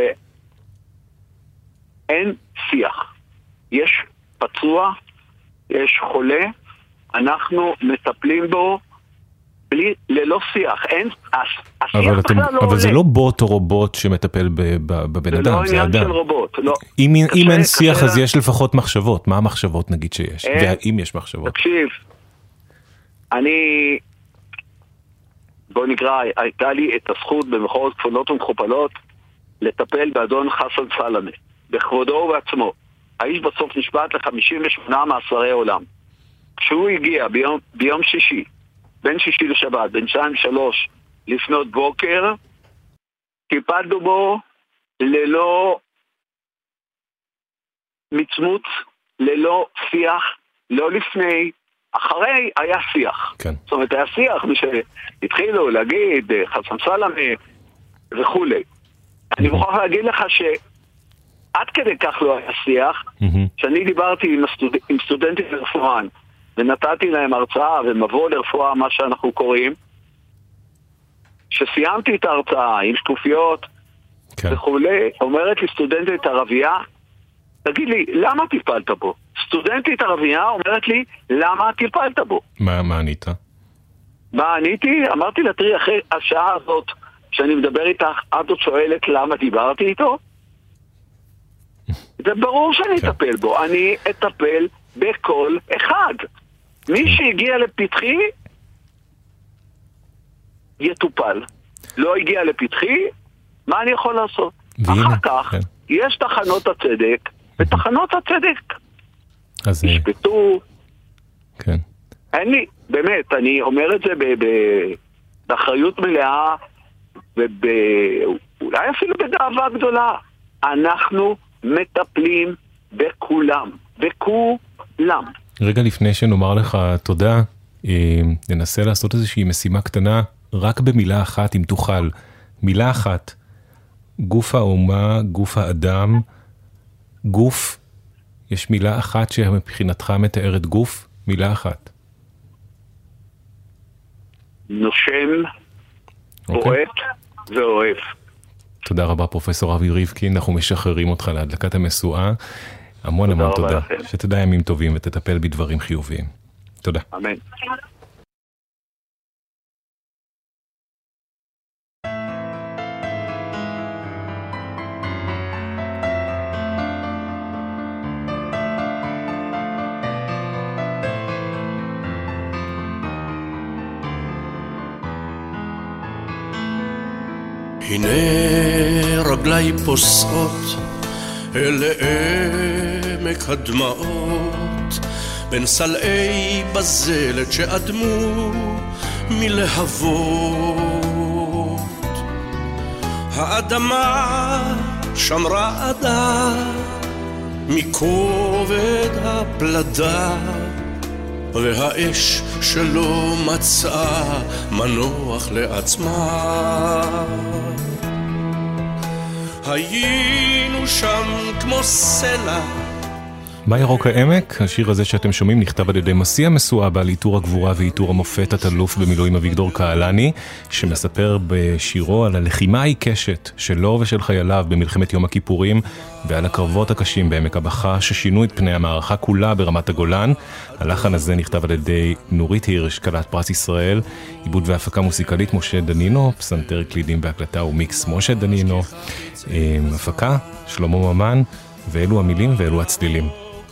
אין שיח. יש פצוע, יש חולה, אנחנו מטפלים בו ללא שיח. אין, אבל זה לא בוט או רובוט שמטפל בבן אדם, זה לא עניין של רובוט. אם אין שיח אז יש לפחות מחשבות. מה המחשבות נגיד שיש? והאם יש מחשבות? תקשיב, אני בוא נקרא, הייתה לי את הזכות במחוז כפולות ומכופלות לטפל באדון חסן סלמה, בכבודו ובעצמו. האיש בסוף נשפט ל58 מאסרי עולם. כשהוא הגיע ביום שישי, בין שישי לשבת, בין 2-3 לפנות בוקר, טיפלנו בו ללא מצמוץ, ללא שיח, לא לפני, אחרי היה שיח. כן. זאת אומרת, היה שיח, מי שהתחילו להגיד, חסן סלמה וכו'. אני מוכרח להגיד לך שעד כדי כך לא היה שיח, שאני דיברתי עם סטודנטים לרפואה, ונתתי להם הרצאה ומבוא לרפואה, מה שאנחנו קוראים, שסיימתי את ההרצאה עם שקופיות וכו', אומרת לי סטודנטית ערבייה, תגיד לי, למה טיפלת בו? סטודנטית ערבייה אומרת לי, למה טיפלת בו? מה ענית? מה עניתי? אמרתי לה, תראי, אחרי השעה הזאת שאני מדבר איתך, את עוד שואלת למה דיברתי איתו? זה ברור שאני אטפל בו. אני אטפל בכל אחד. מי שהגיע לפתחי, יטופל. לא הגיע לפתחי, מה אני יכול לעשות? אחר כך, יש תחנות הצדק, ותחנות הצדק ישפטו. כן. אין לי, באמת, אני אומר את זה באחריות מלאה, ואולי אפילו בגאווה גדולה. אנחנו מטפלים בכולם, בכולם. רגע לפני שנאמר לך תודה, ננסה לעשות איזושהי משימה קטנה, רק במילה אחת אם תוכל. מילה אחת, גוף האומה, גוף האדם, גוף, יש מילה אחת שמבחינתך מתארת גוף, מילה אחת. נושם, פועט ואוהב. תודה רבה פרופסור אבי ריבקין, אנחנו משחררים אותך להדלקת המשואה. המון המון תודה. שתדע ימים טובים ותטפל בדברים חיוביים. תודה. אמן. הנה רגלי פוסעות אל עמק הדמעות, בין סלעי בזלת שאדמו מלהבות. האדמה שמרה עדה מכובד הפלדה, והאש שלא מצאה מנוח לעצמה. היינו שם כמו סלע. מה ירוק העמק? השיר הזה שאתם שומעים נכתב על ידי מסי המשואה בעל עיטור הגבורה ועיטור המופת התת-אלוף במילואים אביגדור קהלני, שמספר בשירו על הלחימה העיקשת שלו ושל חייליו במלחמת יום הכיפורים ועל הקרבות הקשים בעמק הבכה ששינו את פני המערכה כולה ברמת הגולן. הלחן הזה נכתב על ידי נורית הירש, כלת פרס ישראל, עיבוד והפקה מוסיקלית משה דנינו, פסנתר קלידים והקלטה ומיקס משה דנינו, הפקה שלמה ממן, ואלו המילים ואלו הצלילים.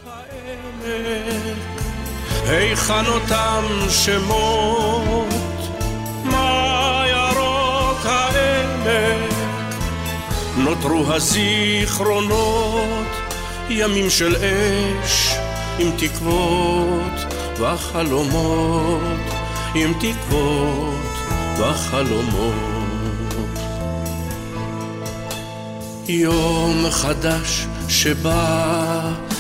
היכן אותם שמות, מה ירוק העמק, נותרו הזיכרונות, ימים של אש עם תקוות וחלומות, עם תקוות וחלומות. יום חדש שבא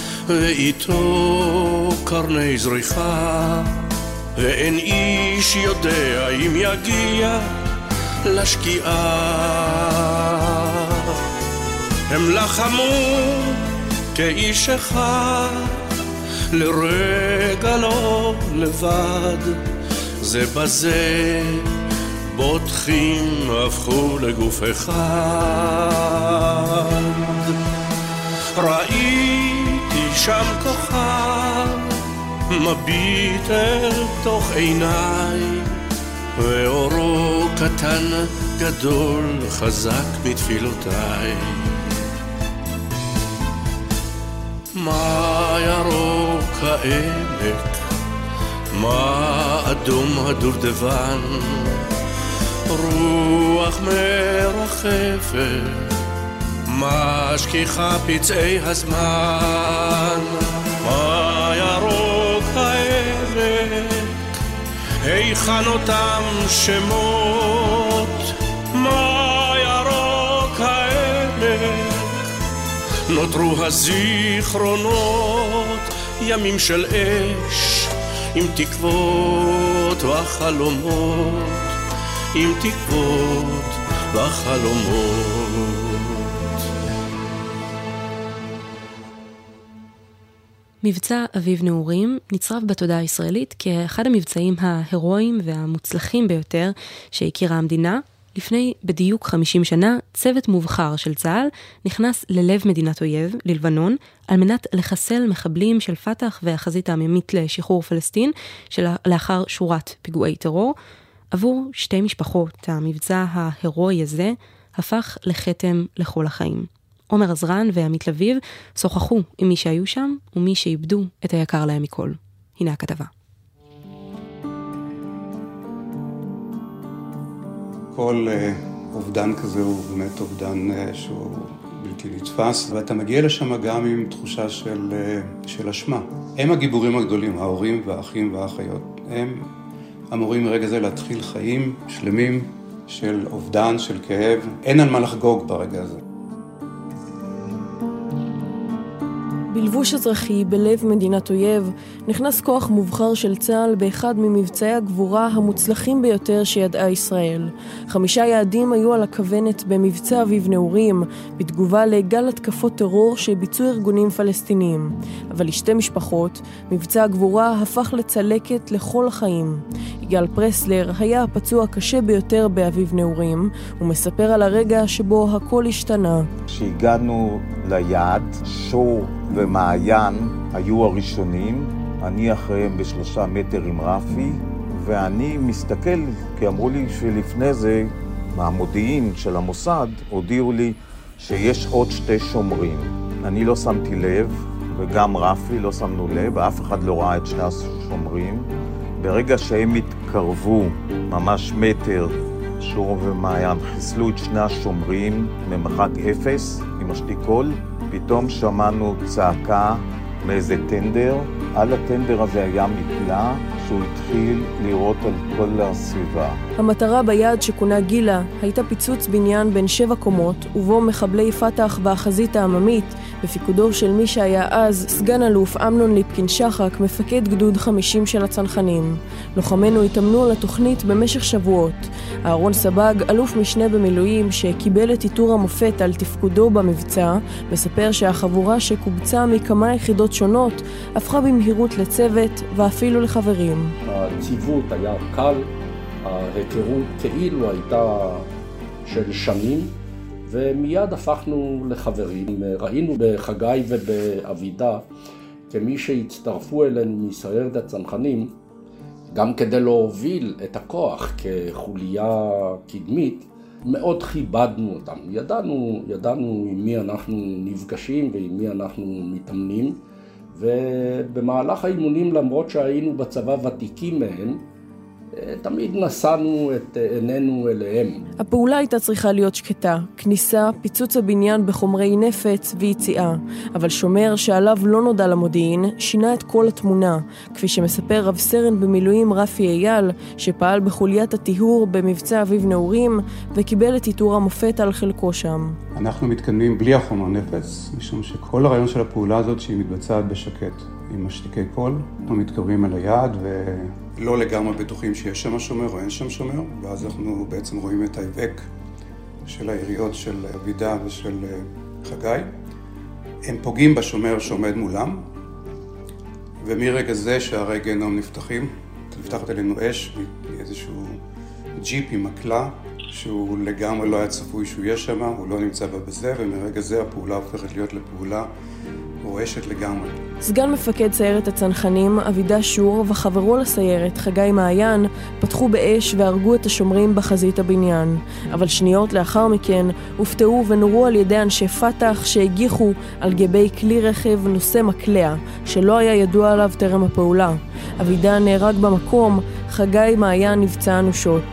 ואיתו קרני זריחה, ואין איש יודע אם יגיע לשקיעה. הם לחמו כאיש אחד, לרגע לא לבד, זה בזה בוטחים הפכו לגוף אחד. ראיתי שם כוכב מביט אל תוך עיניי, ואורו קטן גדול חזק מתפילותיי. מה ירוק העמק, מה אדום הדובדבן, רוח מרחפת משכיחה פצעי הזמן, מה ירוק העמק, היכן אותם שמות, מה ירוק העמק, נותרו הזיכרונות, ימים של אש, עם תקוות וחלומות, עם תקוות וחלומות. מבצע אביב נעורים נצרב בתודעה הישראלית כאחד המבצעים ההירואיים והמוצלחים ביותר שהכירה המדינה. לפני בדיוק 50 שנה, צוות מובחר של צה"ל נכנס ללב מדינת אויב, ללבנון, על מנת לחסל מחבלים של פתח והחזית העממית לשחרור פלסטין, לאחר שורת פיגועי טרור. עבור שתי משפחות, המבצע ההירואי הזה הפך לחתם לכל החיים. עומר עזרן ועמית לביב שוחחו עם מי שהיו שם ומי שאיבדו את היקר להם מכל. הנה הכתבה. כל אובדן כזה הוא באמת אובדן שהוא בלתי נתפס, ואתה מגיע לשם גם עם תחושה של אשמה. הם הגיבורים הגדולים, ההורים והאחים והאחיות. הם אמורים מרגע זה להתחיל חיים שלמים של אובדן, של כאב. אין על מה לחגוג ברגע הזה. בלבוש אזרחי בלב מדינת אויב נכנס כוח מובחר של צה"ל באחד ממבצעי הגבורה המוצלחים ביותר שידעה ישראל. 5 יעדים היו על הכוונת במבצע אביב נעורים, בתגובה לגל התקפות טרור שביצעו ארגונים פלסטיניים. אבל לשתי משפחות, מבצע הגבורה הפך לצלקת לכל החיים. יגאל פרסלר היה הפצוע הקשה ביותר באביב נעורים, ומספר על הרגע שבו הכל השתנה. כשהגענו ליעד, שור ומעיין היו הראשונים, אני אחריהם ב3 מטר עם רפי, ואני מסתכל, כי אמרו לי שלפני זה, מהמודיעין של המוסד, הודיעו לי שיש עוד 2 שומרים. אני לא שמתי לב, וגם רפי לא שמנו לב, ואף אחד לא ראה את 2 השומרים. ברגע שהם התקרבו ממש מטר, שור ומעיין חיסלו את 2 השומרים ממרחק 0 עם השתיקול. פתאום שמענו צעקה מאיזה טנדר. על הטנדר הזה היה מקלע שהוא התחיל לראות על כל הסביבה. המטרה ביעד שכונה גילה הייתה פיצוץ בניין בין 7 קומות, ובו מחבלי פתח והחזית העממית, בפיקודו של מי שהיה אז סגן אלוף אמנון ליפקין שחק, מפקד גדוד 50 של הצנחנים. לוחמינו התאמנו על התוכנית במשך שבועות. אהרון סבג, אלוף משנה במילואים שקיבל את עיטור המופת על תפקודו במבצע, מספר שהחבורה שקובצה מכמה יחידות שונות הפכה במהירות לצוות ואפילו לחברים. הציוות היה קל, ההיכרות כאילו הייתה של שנים, ומיד הפכנו לחברים. ראינו בחגי ובאבידה, כמי שהצטרפו אלינו מסיירת הצנחנים, גם כדי להוביל את הכוח כחוליה קדמית, מאוד כיבדנו אותם. ידענו עם מי אנחנו נפגשים ועם מי אנחנו מתאמנים, ובמהלך האימונים, למרות שהיינו בצבא ותיקים מהם, תמיד נשאנו את עינינו אליהם. הפעולה הייתה צריכה להיות שקטה, כניסה, פיצוץ הבניין בחומרי נפץ ויציאה. אבל שומר שעליו לא נודע למודיעין, שינה את כל התמונה, כפי שמספר רב סרן במילואים רפי אייל, שפעל בחוליית הטיהור במבצע אביב נעורים, וקיבל את עיטור המופת על חלקו שם. אנחנו מתקדמים בלי החומר נפץ, משום שכל הרעיון של הפעולה הזאת שהיא מתבצעת בשקט, עם משתיקי קול. אנחנו מתקרבים אל היעד ולא לגמרי בטוחים שיש שם שומר או אין שם שומר, ואז אנחנו בעצם רואים את האבק של היריות של אבידה ושל חגי. הם פוגעים בשומר שעומד מולם, ומרגע זה שהרי גיהנום נפתחת אלינו אש מאיזשהו ג'יפ עם מקלה, שהוא לגמרי לא היה צפוי שהוא יהיה שם, הוא לא נמצא בזה, ומרגע זה הפעולה הופכת להיות לפעולה רועשת לגמרי. סגן מפקד סיירת הצנחנים, אבידה שור, וחברו לסיירת, חגי מעיין, פתחו באש והרגו את השומרים בחזית הבניין. אבל שניות לאחר מכן הופתעו ונורו על ידי אנשי פתח שהגיחו על גבי כלי רכב נושא מקלע, שלא היה ידוע עליו טרם הפעולה. אבידה נהרג במקום, חגי מעיין נפצע אנושות.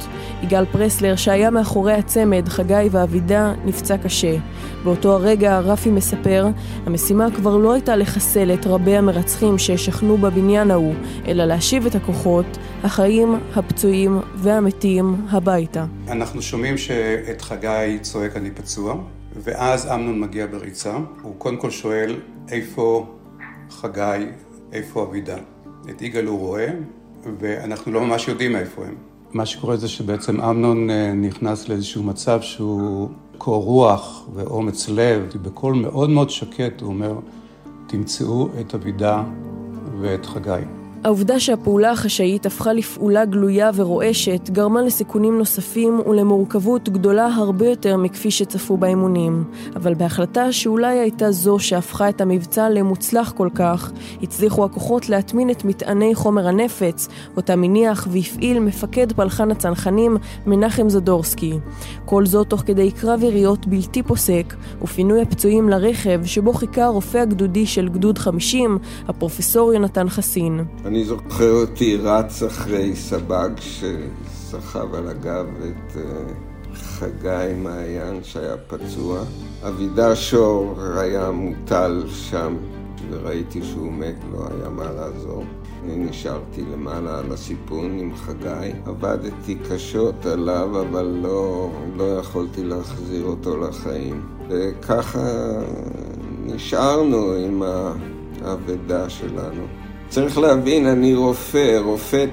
יגאל פרסלר, שהיה מאחורי הצמד חגי ואבידה, נפצע קשה. באותו הרגע רפי מספר, המשימה כבר לא הייתה לחסל את רבי המרצחים ששכנו בבניין ההוא, אלא להשיב את הכוחות, החיים, הפצועים והמתים הביתה. אנחנו שומעים שאת חגי צועק אני פצוע, ואז אמנון מגיע בריצה. הוא קודם כל שואל איפה חגי, איפה אבידה. את יגאל הוא רואה, ואנחנו לא ממש יודעים איפה הם. מה שקורה זה שבעצם אמנון נכנס לאיזשהו מצב שהוא קור רוח ואומץ לב. בקול מאוד מאוד שקט הוא אומר, תמצאו את אבידה ואת חגי. העובדה שהפעולה החשאית הפכה לפעולה גלויה ורועשת גרמה לסיכונים נוספים ולמורכבות גדולה הרבה יותר מכפי שצפו באימונים. אבל בהחלטה שאולי הייתה זו שהפכה את המבצע למוצלח כל כך, הצליחו הכוחות להטמין את מטעני חומר הנפץ, אותה מניח והפעיל מפקד פלחן הצנחנים מנחם זדורסקי. כל זאת תוך כדי קרב יריות בלתי פוסק ופינוי הפצועים לרכב שבו חיכה הרופא הגדודי של גדוד 50, הפרופסור יונתן חסין. אני זוכר אותי רץ אחרי סבג שסחב על הגב את חגי מעיין שהיה פצוע. אבידה שור היה מוטל שם וראיתי שהוא מת, לא היה מה לעזור. אני נשארתי למעלה על הסיפון עם חגי. עבדתי קשות עליו אבל לא יכולתי להחזיר אותו לחיים. וככה נשארנו עם האבדה שלנו. צריך להבין, אני רופא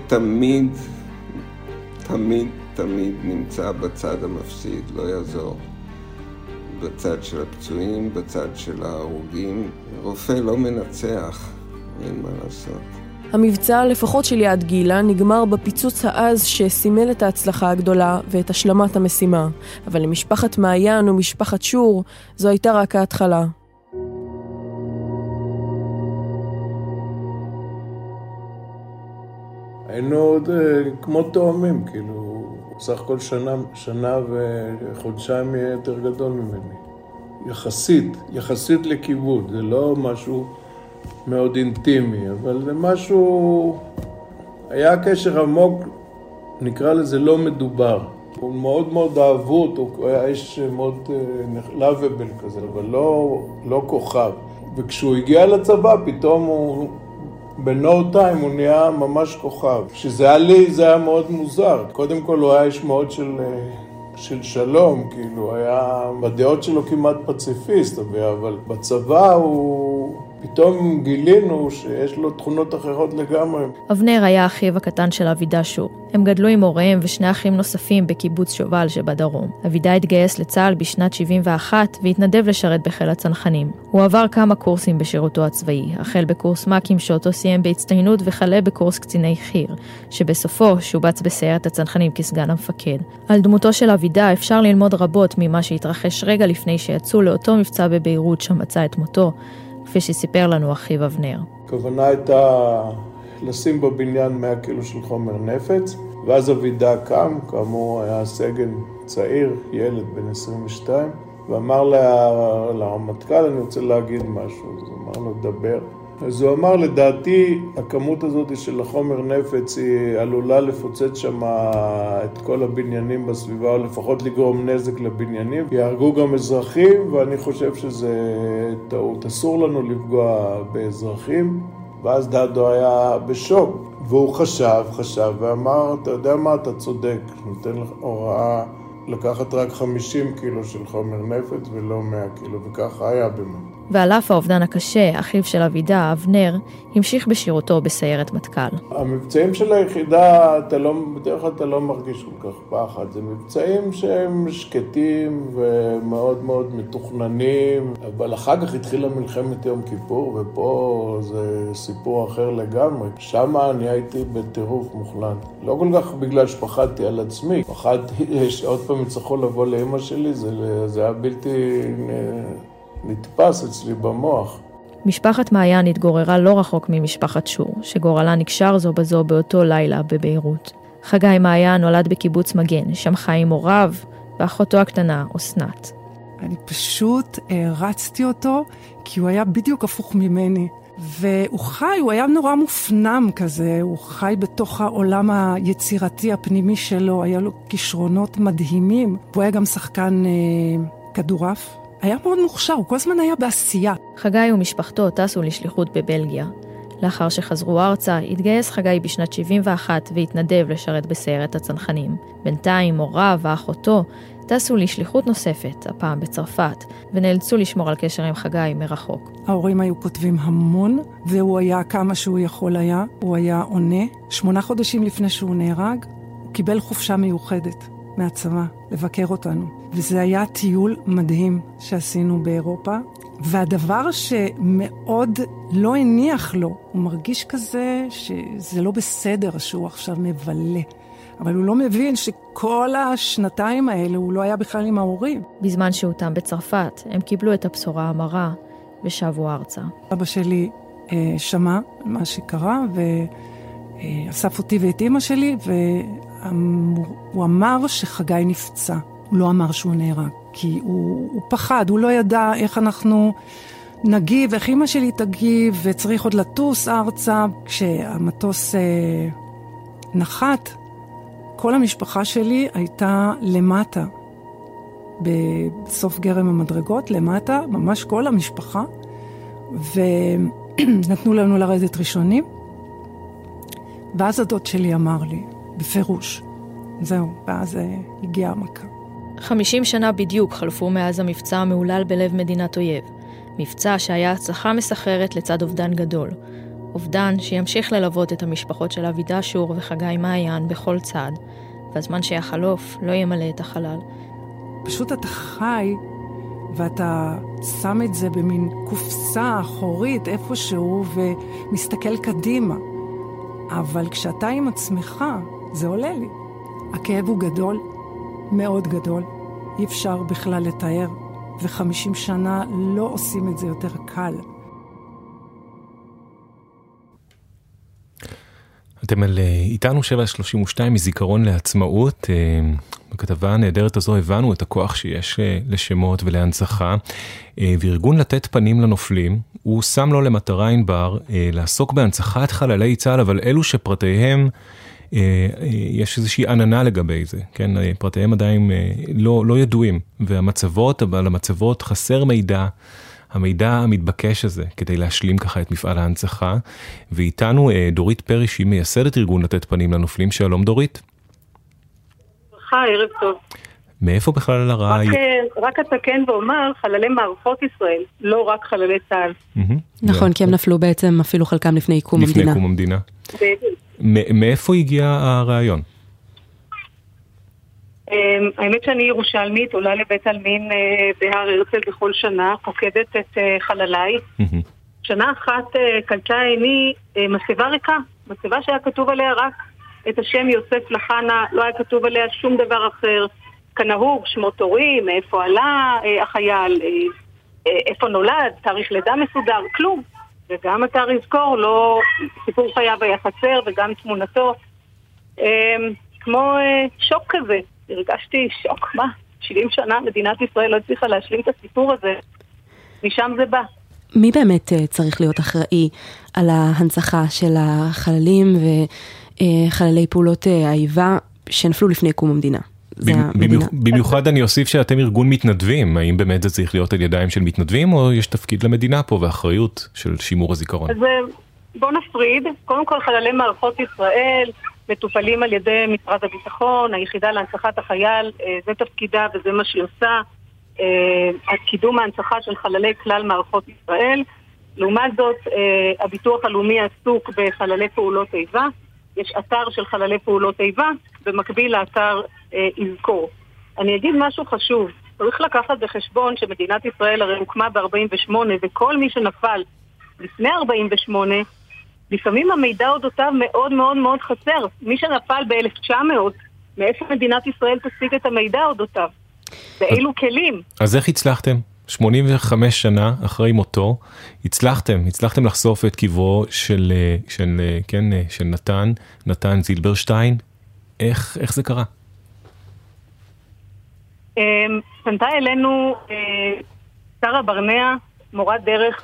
תמיד נמצא בצד המפסיד, לא יעזור. בצד של הפצועים, בצד של ההרוגים. רופא לא מנצח, אין מה לעשות. המבצע, לפחות של יעד גילה, נגמר בפיצוץ העז שסימל את ההצלחה הגדולה ואת השלמת המשימה. אבל למשפחת מעיין ומשפחת שור, זו הייתה רק ההתחלה. היינו עוד כמו תאומים, כאילו, סך הכל שנה וחודשיים יהיה יותר גדול ממני. יחסית לכיבוד, זה לא משהו מאוד אינטימי, אבל זה משהו, היה קשר עמוק, נקרא לזה לא מדובר. הוא מאוד מאוד אהבו אותו, הוא היה איש מאוד לאביבל כזה, אבל לא כוכב. וכשהוא הגיע לצבא, פתאום הוא... בנו טיים הוא נהיה ממש כוכב. כשזה היה לי, זה היה מאוד מוזר. קודם כל הוא היה איש מאוד של שלום, כאילו, היה בדעות שלו כמעט פציפיסט, אבל בצבא הוא... פתאום גילינו שיש לו תכונות אחרות לגמרי. אבנר היה אחיו הקטן של אבידה שור. הם גדלו עם הוריהם ושני אחים נוספים בקיבוץ שובל שבדרום. אבידה התגייס לצה"ל בשנת 71 והתנדב לשרת בחיל הצנחנים. הוא עבר כמה קורסים בשירותו הצבאי, החל בקורס מקים שאותו סיים בהצטיינות וכלה בקורס קציני חי"ר, שבסופו שובץ בסיירת הצנחנים כסגן המפקד. על דמותו של אבידה אפשר ללמוד רבות ממה שהתרחש רגע לפני שיצאו לאותו מבצע בביירות שמצא את מותו, כפי שסיפר לנו אחיו אבנר. הכוונה הייתה לשים בבניין 100 קילו של חומר נפץ, ואז אבידה קם, כאמור היה סגן צעיר, ילד בן 22, ואמר לרמטכ"ל, אני רוצה להגיד משהו, אז הוא אמר לו, דבר. אז הוא אמר, לדעתי, הכמות הזאת של החומר נפץ היא עלולה לפוצץ שם את כל הבניינים בסביבה, או לפחות לגרום נזק לבניינים. יהרגו גם אזרחים, ואני חושב שזה טעות. אסור לנו לפגוע באזרחים, ואז דדו היה בשוק. והוא חשב, ואמר, אתה יודע מה, אתה צודק, ניתן לך הוראה לקחת רק 50 קילו של חומר נפץ ולא 100 קילו, וככה היה באמת. ועל אף האובדן הקשה, אחיו של אבידה, אבנר, המשיך בשירותו בסיירת מטכ"ל. המבצעים של היחידה, בדרך כלל אתה לא מרגיש כל כך פחד. זה מבצעים שהם שקטים ומאוד מאוד מתוכננים, אבל אחר כך התחילה מלחמת יום כיפור, ופה זה סיפור אחר לגמרי. שם אני הייתי בטירוף מוחלט. לא כל כך בגלל שפחדתי על עצמי. פחדתי שעוד פעם יצטרכו לבוא לאמא שלי, זה היה בלתי נתפס אצלי במוח. משפחת מעיין התגוררה לא רחוק ממשפחת שור, שגורלה נקשר זו בזו באותו לילה בביירות. חגי מעיין נולד בקיבוץ מגן, שם חי עם הוריו ואחותו הקטנה, אסנת. אני פשוט רצתי אותו, כי הוא היה בדיוק הפוך ממני. והוא חי, הוא היה נורא מופנם כזה, הוא חי בתוך העולם היצירתי הפנימי שלו, היה לו כישרונות מדהימים. הוא היה גם שחקן כדורף. היה מאוד מוכשר, הוא כל הזמן היה בעשייה. חגי ומשפחתו טסו לשליחות בבלגיה. לאחר שחזרו ארצה, התגייס חגי בשנת 71 והתנדב לשרת בסיירת הצנחנים. בינתיים הוריו ואחותו טסו לשליחות נוספת, הפעם בצרפת, ונאלצו לשמור על קשר עם חגי מרחוק. ההורים היו כותבים המון, והוא היה כמה שהוא יכול היה. הוא היה עונה. 8 חודשים לפני שהוא נהרג, הוא קיבל חופשה מיוחדת מהצבא לבקר אותנו. וזה היה טיול מדהים שעשינו באירופה. והדבר שמאוד לא הניח לו, הוא מרגיש כזה שזה לא בסדר שהוא עכשיו מבלה. אבל הוא לא מבין שכל השנתיים האלה הוא לא היה בכלל עם ההורים. בזמן שהותם בצרפת, הם קיבלו את הבשורה המרה ושבו ארצה. אבא שלי שמע מה שקרה ואסף אותי ואת אמא שלי, והוא אמר שחגי נפצע. הוא לא אמר שהוא נהרג, כי הוא פחד, הוא לא ידע איך אנחנו נגיב, איך אמא שלי תגיב, וצריך עוד לטוס ארצה. כשהמטוס נחת, כל המשפחה שלי הייתה למטה, בסוף גרם המדרגות, למטה, ממש כל המשפחה, ונתנו לנו לרדת ראשונים, ואז הדוד שלי אמר לי, בפירוש, זהו, ואז הגיעה המכה. 50 שנה בדיוק חלפו מאז המבצע המעולל בלב מדינת אויב. מבצע שהיה הצלחה מסחררת לצד אובדן גדול. אובדן שימשיך ללוות את המשפחות של אבידה שור וחגי מעיין בכל צעד, והזמן שיחלוף לא ימלא את החלל. פשוט אתה חי, ואתה שם את זה במין קופסה אחורית איפשהו, ומסתכל קדימה. אבל כשאתה עם עצמך, זה עולה לי. הכאב הוא גדול, מאוד גדול. אי אפשר בכלל לתאר, ו50 שנה לא עושים את זה יותר קל. אתם איתנו 732 מזיכרון לעצמאות. בכתבה הנהדרת הזו הבנו את הכוח שיש לשמות ולהנצחה, וארגון לתת פנים לנופלים, הוא שם לו למטרה ענבר לעסוק בהנצחת חללי צה"ל, אבל אלו שפרטיהם, יש איזושהי עננה לגבי זה, כן? פרטיהם עדיין לא ידועים, והמצבות, אבל המצבות חסר מידע, המידע המתבקש הזה, כדי להשלים ככה את מפעל ההנצחה. ואיתנו דורית פרי, שהיא מייסדת ארגון לתת פנים לנופלים. שלום דורית. ערב טוב. מאיפה בכלל הרעי? רק אתקן ואומר, חללי מערכות ישראל, לא רק חללי צה"ל. נכון, כי הם נפלו בעצם אפילו חלקם לפני קום המדינה. לפני קום המדינה. מאיפה הגיע הרעיון? האמת שאני ירושלמית, עולה לבית עלמין בהר הרצל בכל שנה, פוקדת את חלליי. שנה אחת קלטה עיני מסבה ריקה, מסבה שהיה כתוב עליה רק את השם יוסף לחנה, לא היה כתוב עליה שום דבר אחר. כנהוג, שמות הורים, מאיפה עלה החייל, איפה נולד, תאריך לידה מסודר, כלום. וגם אתה רזכור, לא סיפור חייו היה חסר וגם תמונתו. כמו שוק כזה, הרגשתי שוק, מה? 70 שנה מדינת ישראל לא הצליחה להשלים את הסיפור הזה, משם זה בא. מי באמת צריך להיות אחראי על ההנצחה של החללים וחללי פעולות האיבה שנפלו לפני קום המדינה? במיוחד אני אוסיף שאתם ארגון מתנדבים, האם באמת זה צריך להיות על ידיים של מתנדבים, או יש תפקיד למדינה פה ואחריות של שימור הזיכרון? אז בוא נפריד, קודם כל חללי מערכות ישראל מטופלים על ידי משרד הביטחון, היחידה להנצחת החייל, זה תפקידה וזה מה שהיא עושה, קידום ההנצחה של חללי כלל מערכות ישראל. לעומת זאת, הביטוח הלאומי עסוק בחללי פעולות איבה, יש אתר של חללי פעולות איבה, במקביל לאתר יזכור. אני אגיד משהו חשוב, צריך לקחת בחשבון שמדינת ישראל הרי הוקמה ב-48, וכל מי שנפל לפני 48, לפעמים המידע אודותיו מאוד מאוד מאוד חסר. מי שנפל ב-1900, מאיפה מדינת ישראל תשיג את המידע אודותיו? באילו כלים? אז איך הצלחתם? 85 שנה אחרי מותו, הצלחתם לחשוף את קברו של נתן זילברשטיין. איך זה קרה? פנתה אלינו שרה ברנע, מורת דרך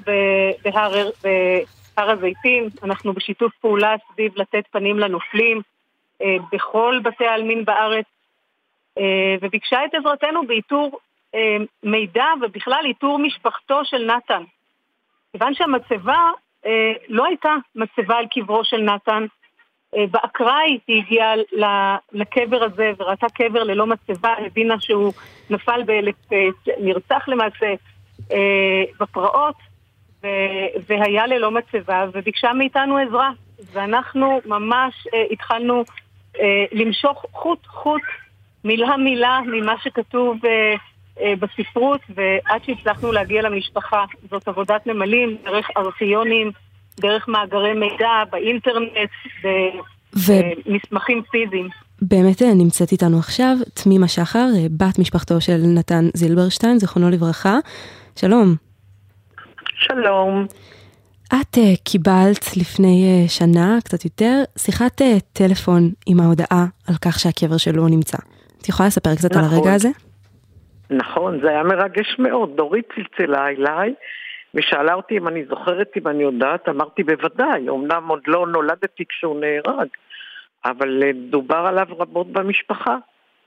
בהר הזיתים. אנחנו בשיתוף פעולה סביב לתת פנים לנופלים בכל בתי העלמין בארץ, וביקשה את עזרתנו באיתור מידע ובכלל איתור משפחתו של נתן. כיוון שהמצבה לא הייתה מצבה על קברו של נתן, באקראי היא הגיעה לקבר הזה וראתה קבר ללא מצבה, הבינה שהוא נפל נרצח למעשה בפרעות והיה ללא מצבה, וביקשה מאיתנו עזרה, ואנחנו ממש התחלנו למשוך חוט מילה ממה שכתוב בספרות, ועד שהצלחנו להגיע למשפחה. זאת עבודת נמלים, דרך ארכיונים, דרך מאגרי מידע, באינטרנט, במסמכים פיזיים. באמת נמצאת איתנו עכשיו תמימה שחר, בת משפחתו של נתן זילברשטיין, זכרונו לברכה. שלום. שלום. את קיבלת לפני שנה, קצת יותר, שיחת טלפון עם ההודעה על כך שהקבר שלו נמצא. את יכולה לספר קצת על הרגע הזה? נכון, זה היה מרגש מאוד. דורית צלצלה אליי ושאלה אותי אם אני זוכרת, אם אני יודעת. אמרתי בוודאי, אמנם עוד לא נולדתי כשהוא נהרג, אבל דובר עליו רבות במשפחה.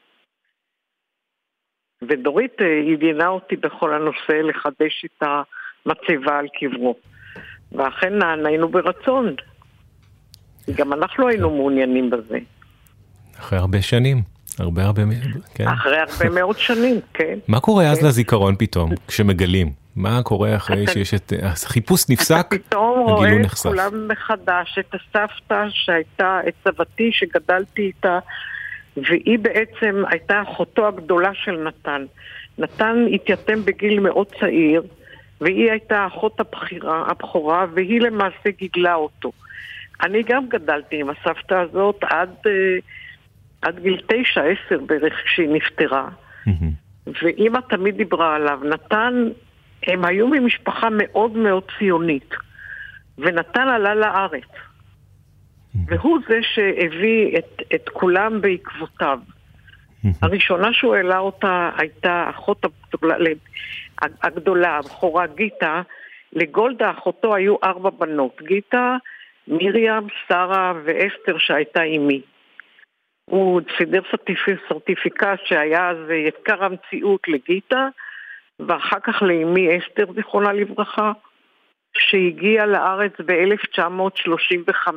ודורית עניינה אותי בכל הנושא לחדש את המצבה על קברו. ואכן נענינו ברצון. גם אנחנו היינו מעוניינים בזה. אחרי הרבה שנים. כן. אחרי הרבה מאוד שנים, כן. מה קורה אז לזיכרון פתאום, כשמגלים? מה קורה אחרי שיש את החיפוש נפסק, הגילוי נחשף? אתה פתאום רואה את כולם מחדש, את הסבתא שהייתה, את סבתי שגדלתי איתה, והיא בעצם הייתה אחותו הגדולה של נתן. נתן התייתם בגיל מאוד צעיר, והיא הייתה אחות הבכורה, והיא למעשה גידלה אותו. אני גם גדלתי עם הסבתא הזאת עד גיל 9-10 בערך כשהיא נפטרה. ואמא תמיד דיברה עליו. נתן, הם היו ממשפחה מאוד מאוד ציונית. ונתן עלה לארץ. והוא זה שהביא את כולם בעקבותיו. הראשונה שהוא העלה אותה הייתה אחות הגדולה, הבכורה גיטה. לגולדה אחותו היו 4 בנות. גיטה, מרים, שרה ואסתר שהייתה אימי. הוא סידר סרטיפיקט שהיה אז יקר המציאות לגיטה, ואחר כך לאמי אסתר זיכרונה לברכה, שהגיעה לארץ ב-1935.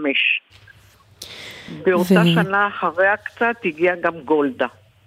באותה שנה אחריה קצת הגיעה גם גולדה.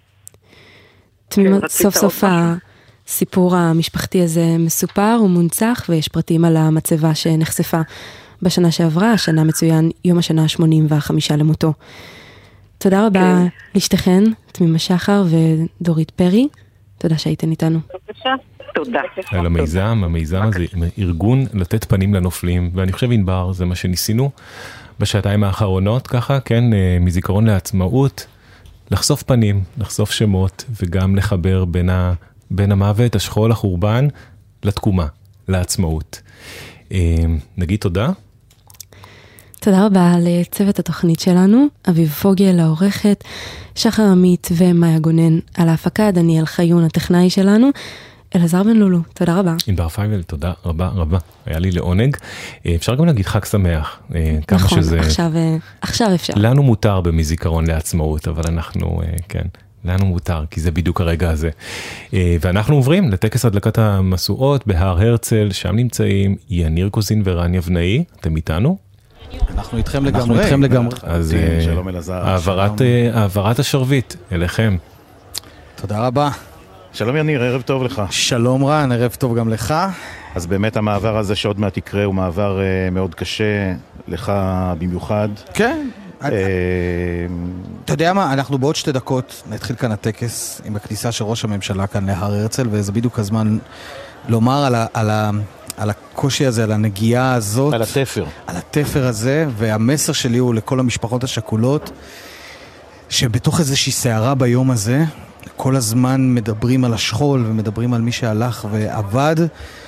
סוף סוף הסיפור המשפחתי הזה מסופר ומונצח, ויש פרטים על המצבה שנחשפה בשנה שעברה. השנה מצוין יום השנה ה-85 למותו. תודה רבה לשתיכן, תמימה שחר ודורית פרי. תודה שהייתן איתנו. תודה. על המיזם הזה, ארגון לתת פנים לנופלים, ואני חושב ענבר, זה מה שניסינו בשעתיים האחרונות, ככה, כן, מזיכרון לעצמאות, לחשוף פנים, לחשוף שמות, וגם לחבר בין המוות, השכול, החורבן, לתקומה, לעצמאות. נגיד תודה. תודה רבה לצוות התוכנית שלנו, אביב פוגל העורכת, שחר עמית ומאיה גונן על ההפקה, דניאל חיון הטכנאי שלנו, אלעזר בן לולו, תודה רבה. ענבר פייבל, תודה רבה רבה, היה לי לעונג. אפשר גם להגיד חג שמח, כמה נכון, שזה... עכשיו אפשר. לנו מותר במזיכרון לעצמאות, אבל אנחנו, כן, לנו מותר, כי זה בדיוק הרגע הזה. ואנחנו עוברים לטקס הדלקת המשואות בהר הרצל, שם נמצאים יניר קוזין ורן יבנאי, אתם איתנו? אנחנו איתכם לגמרי. אז שלום אלעזר. העברת השרביט אליכם. תודה רבה. שלום יניר, ערב טוב לך. שלום רן, ערב טוב גם לך. אז באמת המעבר הזה שעוד מעט יקרה הוא מעבר מאוד קשה, לך במיוחד. כן. אתה יודע מה, אנחנו בעוד 2 דקות נתחיל כאן הטקס עם הכניסה של ראש הממשלה כאן להר הרצל, וזה בדיוק הזמן לומר על הקושי הזה, על הנגיעה הזאת. על התפר. על התפר הזה, והמסר שלי הוא לכל המשפחות השכולות, שבתוך איזושהי שערה ביום הזה, כל הזמן מדברים על השכול ומדברים על מי שהלך ועבד,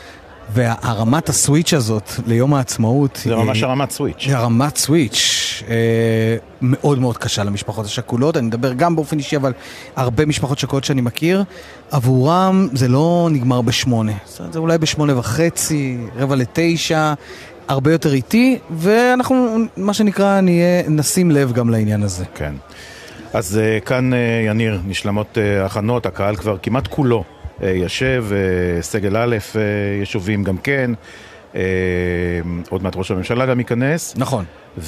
והרמת הסוויץ' הזאת ליום העצמאות... זה ממש הרמת סוויץ'. זה הרמת סוויץ' מאוד מאוד קשה למשפחות השכולות. אני מדבר גם באופן אישי, אבל הרבה משפחות שכולות שאני מכיר, עבורם זה לא נגמר ב8. זה אולי ב8:30, 8:45, הרבה יותר איטי, ואנחנו, מה שנקרא, נשים לב גם לעניין הזה. כן. אז כאן, יניר, נשלמות הכנות, הקהל כבר כמעט כולו ישב, סגל א' ישובים גם כן, עוד מעט ראש הממשלה גם ייכנס. נכון.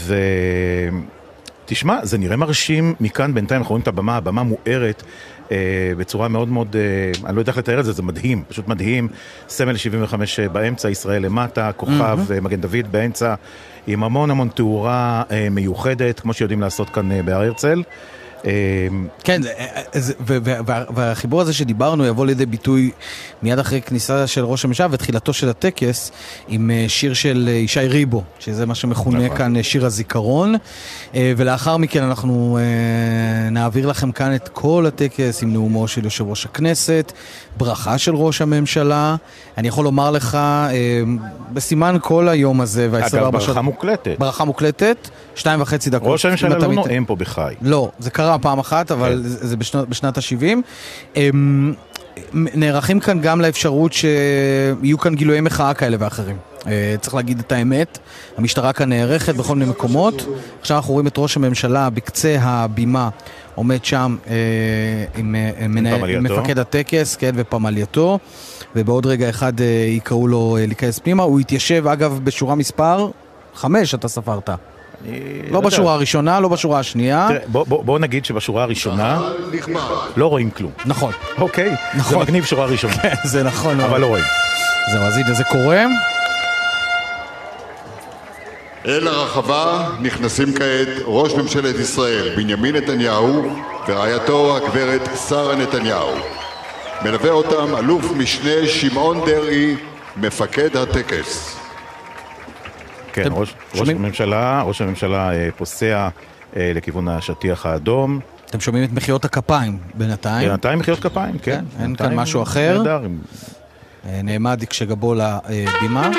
ותשמע, זה נראה מרשים מכאן, בינתיים אנחנו רואים את הבמה מוארת בצורה מאוד מאוד, אני לא יודע איך לתאר את זה, זה מדהים, פשוט מדהים. סמל 75 באמצע, ישראל למטה, כוכב מגן דוד באמצע, עם המון תאורה מיוחדת, כמו שיודעים לעשות כאן בהר הרצל. כן, והחיבור הזה שדיברנו יבוא לידי ביטוי מיד אחרי כניסה של ראש הממשלה ותחילתו של הטקס עם שיר של ישי ריבו, שזה מה שמכונה כאן שיר הזיכרון, ולאחר מכן אנחנו נעביר לכם כאן את כל הטקס עם נאומו של יושב ראש הכנסת, ברכה של ראש הממשלה. אני יכול לומר לך בסימן כל היום הזה, אגב, ברכה מוקלטת. ברכה מוקלטת, 2.5 דקות. ראש הממשלה לא נואם פה בחי. לא, זה קרה פעם אחת, אבל זה בשנת ה-70. נערכים כאן גם לאפשרות שיהיו כאן גילויי מחאה כאלה ואחרים. צריך להגיד את האמת, המשטרה כאן נערכת בכל מיני מקומות. עכשיו אנחנו רואים את ראש הממשלה בקצה הבימה, עומד שם עם מפקד הטקס, כן, ופמלייתו, ובעוד רגע אחד יקראו לו להיכנס פנימה. הוא התיישב, אגב, בשורה מספר 5, אתה ספרת. לא בשורה הראשונה, לא בשורה השנייה. תראה, בוא נגיד שבשורה הראשונה לא רואים כלום. נכון. אוקיי? זה מגניב שורה ראשונה. כן, זה נכון. אבל לא רואים. זהו, אז הנה זה קורה. אל הרחבה נכנסים כעת ראש ממשלת ישראל בנימין נתניהו ורעייתו הגברת שרה נתניהו. מלווה אותם אלוף משנה שמעון דרעי, מפקד הטקס. כן, ראש הממשלה פוסע לכיוון השטיח האדום. אתם שומעים את מחיאות הכפיים בינתיים? בינתיים מחיאות כפיים, כן. אין כאן משהו אחר. נעמד כשגבו לבימה.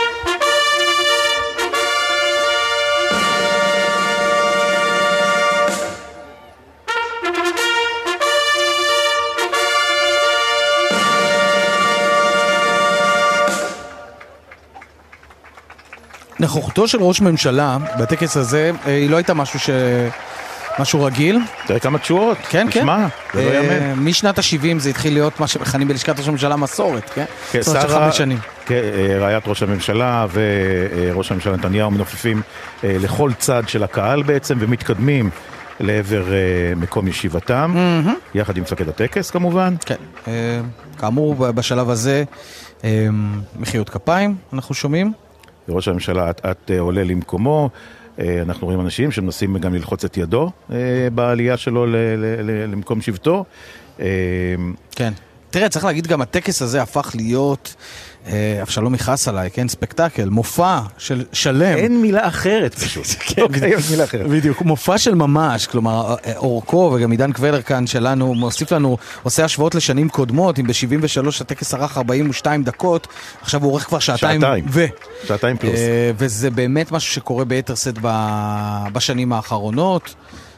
נוכחותו של ראש ממשלה בטקס הזה היא לא הייתה משהו רגיל. תראה כמה תשואות. כן, כן. נשמע, זה לא יאמן. משנת ה-70 זה התחיל להיות מה שמכנים בלשכת ראש הממשלה מסורת, כן? כן, שרה, רעיית ראש הממשלה וראש הממשלה נתניהו מנופפים לכל צד של הקהל בעצם ומתקדמים לעבר מקום ישיבתם, יחד עם מפקד הטקס כמובן. כן, כאמור בשלב הזה מחיאות כפיים אנחנו שומעים. ראש הממשלה, את עולה למקומו, אנחנו רואים אנשים שמנסים גם ללחוץ את ידו בעלייה שלו למקום שבטו. כן. תראה, צריך להגיד גם הטקס הזה הפך להיות, אבשלום יכעס עליי, כן, ספקטקל, מופע של שלם. אין מילה אחרת פשוט. כן, בדיוק, מופע של ממש, כלומר, אורכו וגם עידן קבלר כאן שלנו, מוסיף לנו, עושה השוואות לשנים קודמות, אם ב-73 הטקס ערך 42 דקות, עכשיו הוא עורך כבר שעתיים פלוס. וזה באמת משהו שקורה ביתר סט בשנים האחרונות.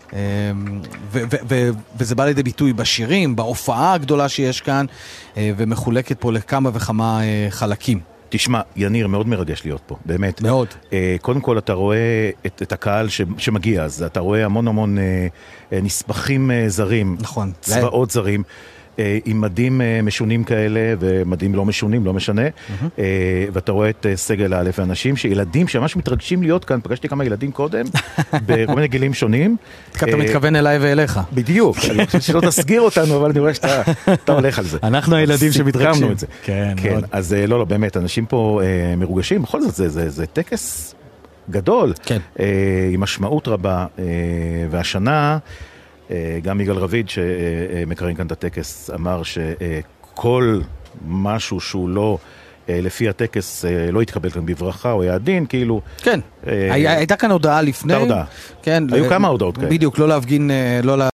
וזה בא לידי ביטוי בשירים, בהופעה הגדולה שיש כאן, ומחולקת פה לכמה וכמה חלקים. תשמע, יניר, מאוד מרגש להיות פה, באמת. מאוד. קודם כל אתה רואה את הקהל שמגיע, אז אתה רואה המון נספחים זרים, נכון. צבאות זרים, עם מדים משונים כאלה, ומדים לא משונים, לא משנה, ואתה רואה את סגל א' ואנשים, שילדים שממש מתרגשים להיות כאן, פגשתי כמה ילדים קודם, בכל מיני גילים שונים. אתה מתכוון אליי ואליך. בדיוק, אני חושב שלא תסגיר אותנו, אבל אני רואה שאתה הולך על זה. אנחנו הילדים שמתרגשים. כן, אז לא, באמת, אנשים פה מרוגשים, בכל זאת, זה טקס גדול, עם משמעות רבה, והשנה, גם יגאל רביד שמקרין כאן את הטקס אמר שכל משהו שהוא לא לפי הטקס לא יתקבל כאן בברכה או יעדין, כאילו... כן, הייתה כאן הודעה לפני. הייתה הודעה. היו כמה הודעות כאלה. בדיוק, לא להפגין,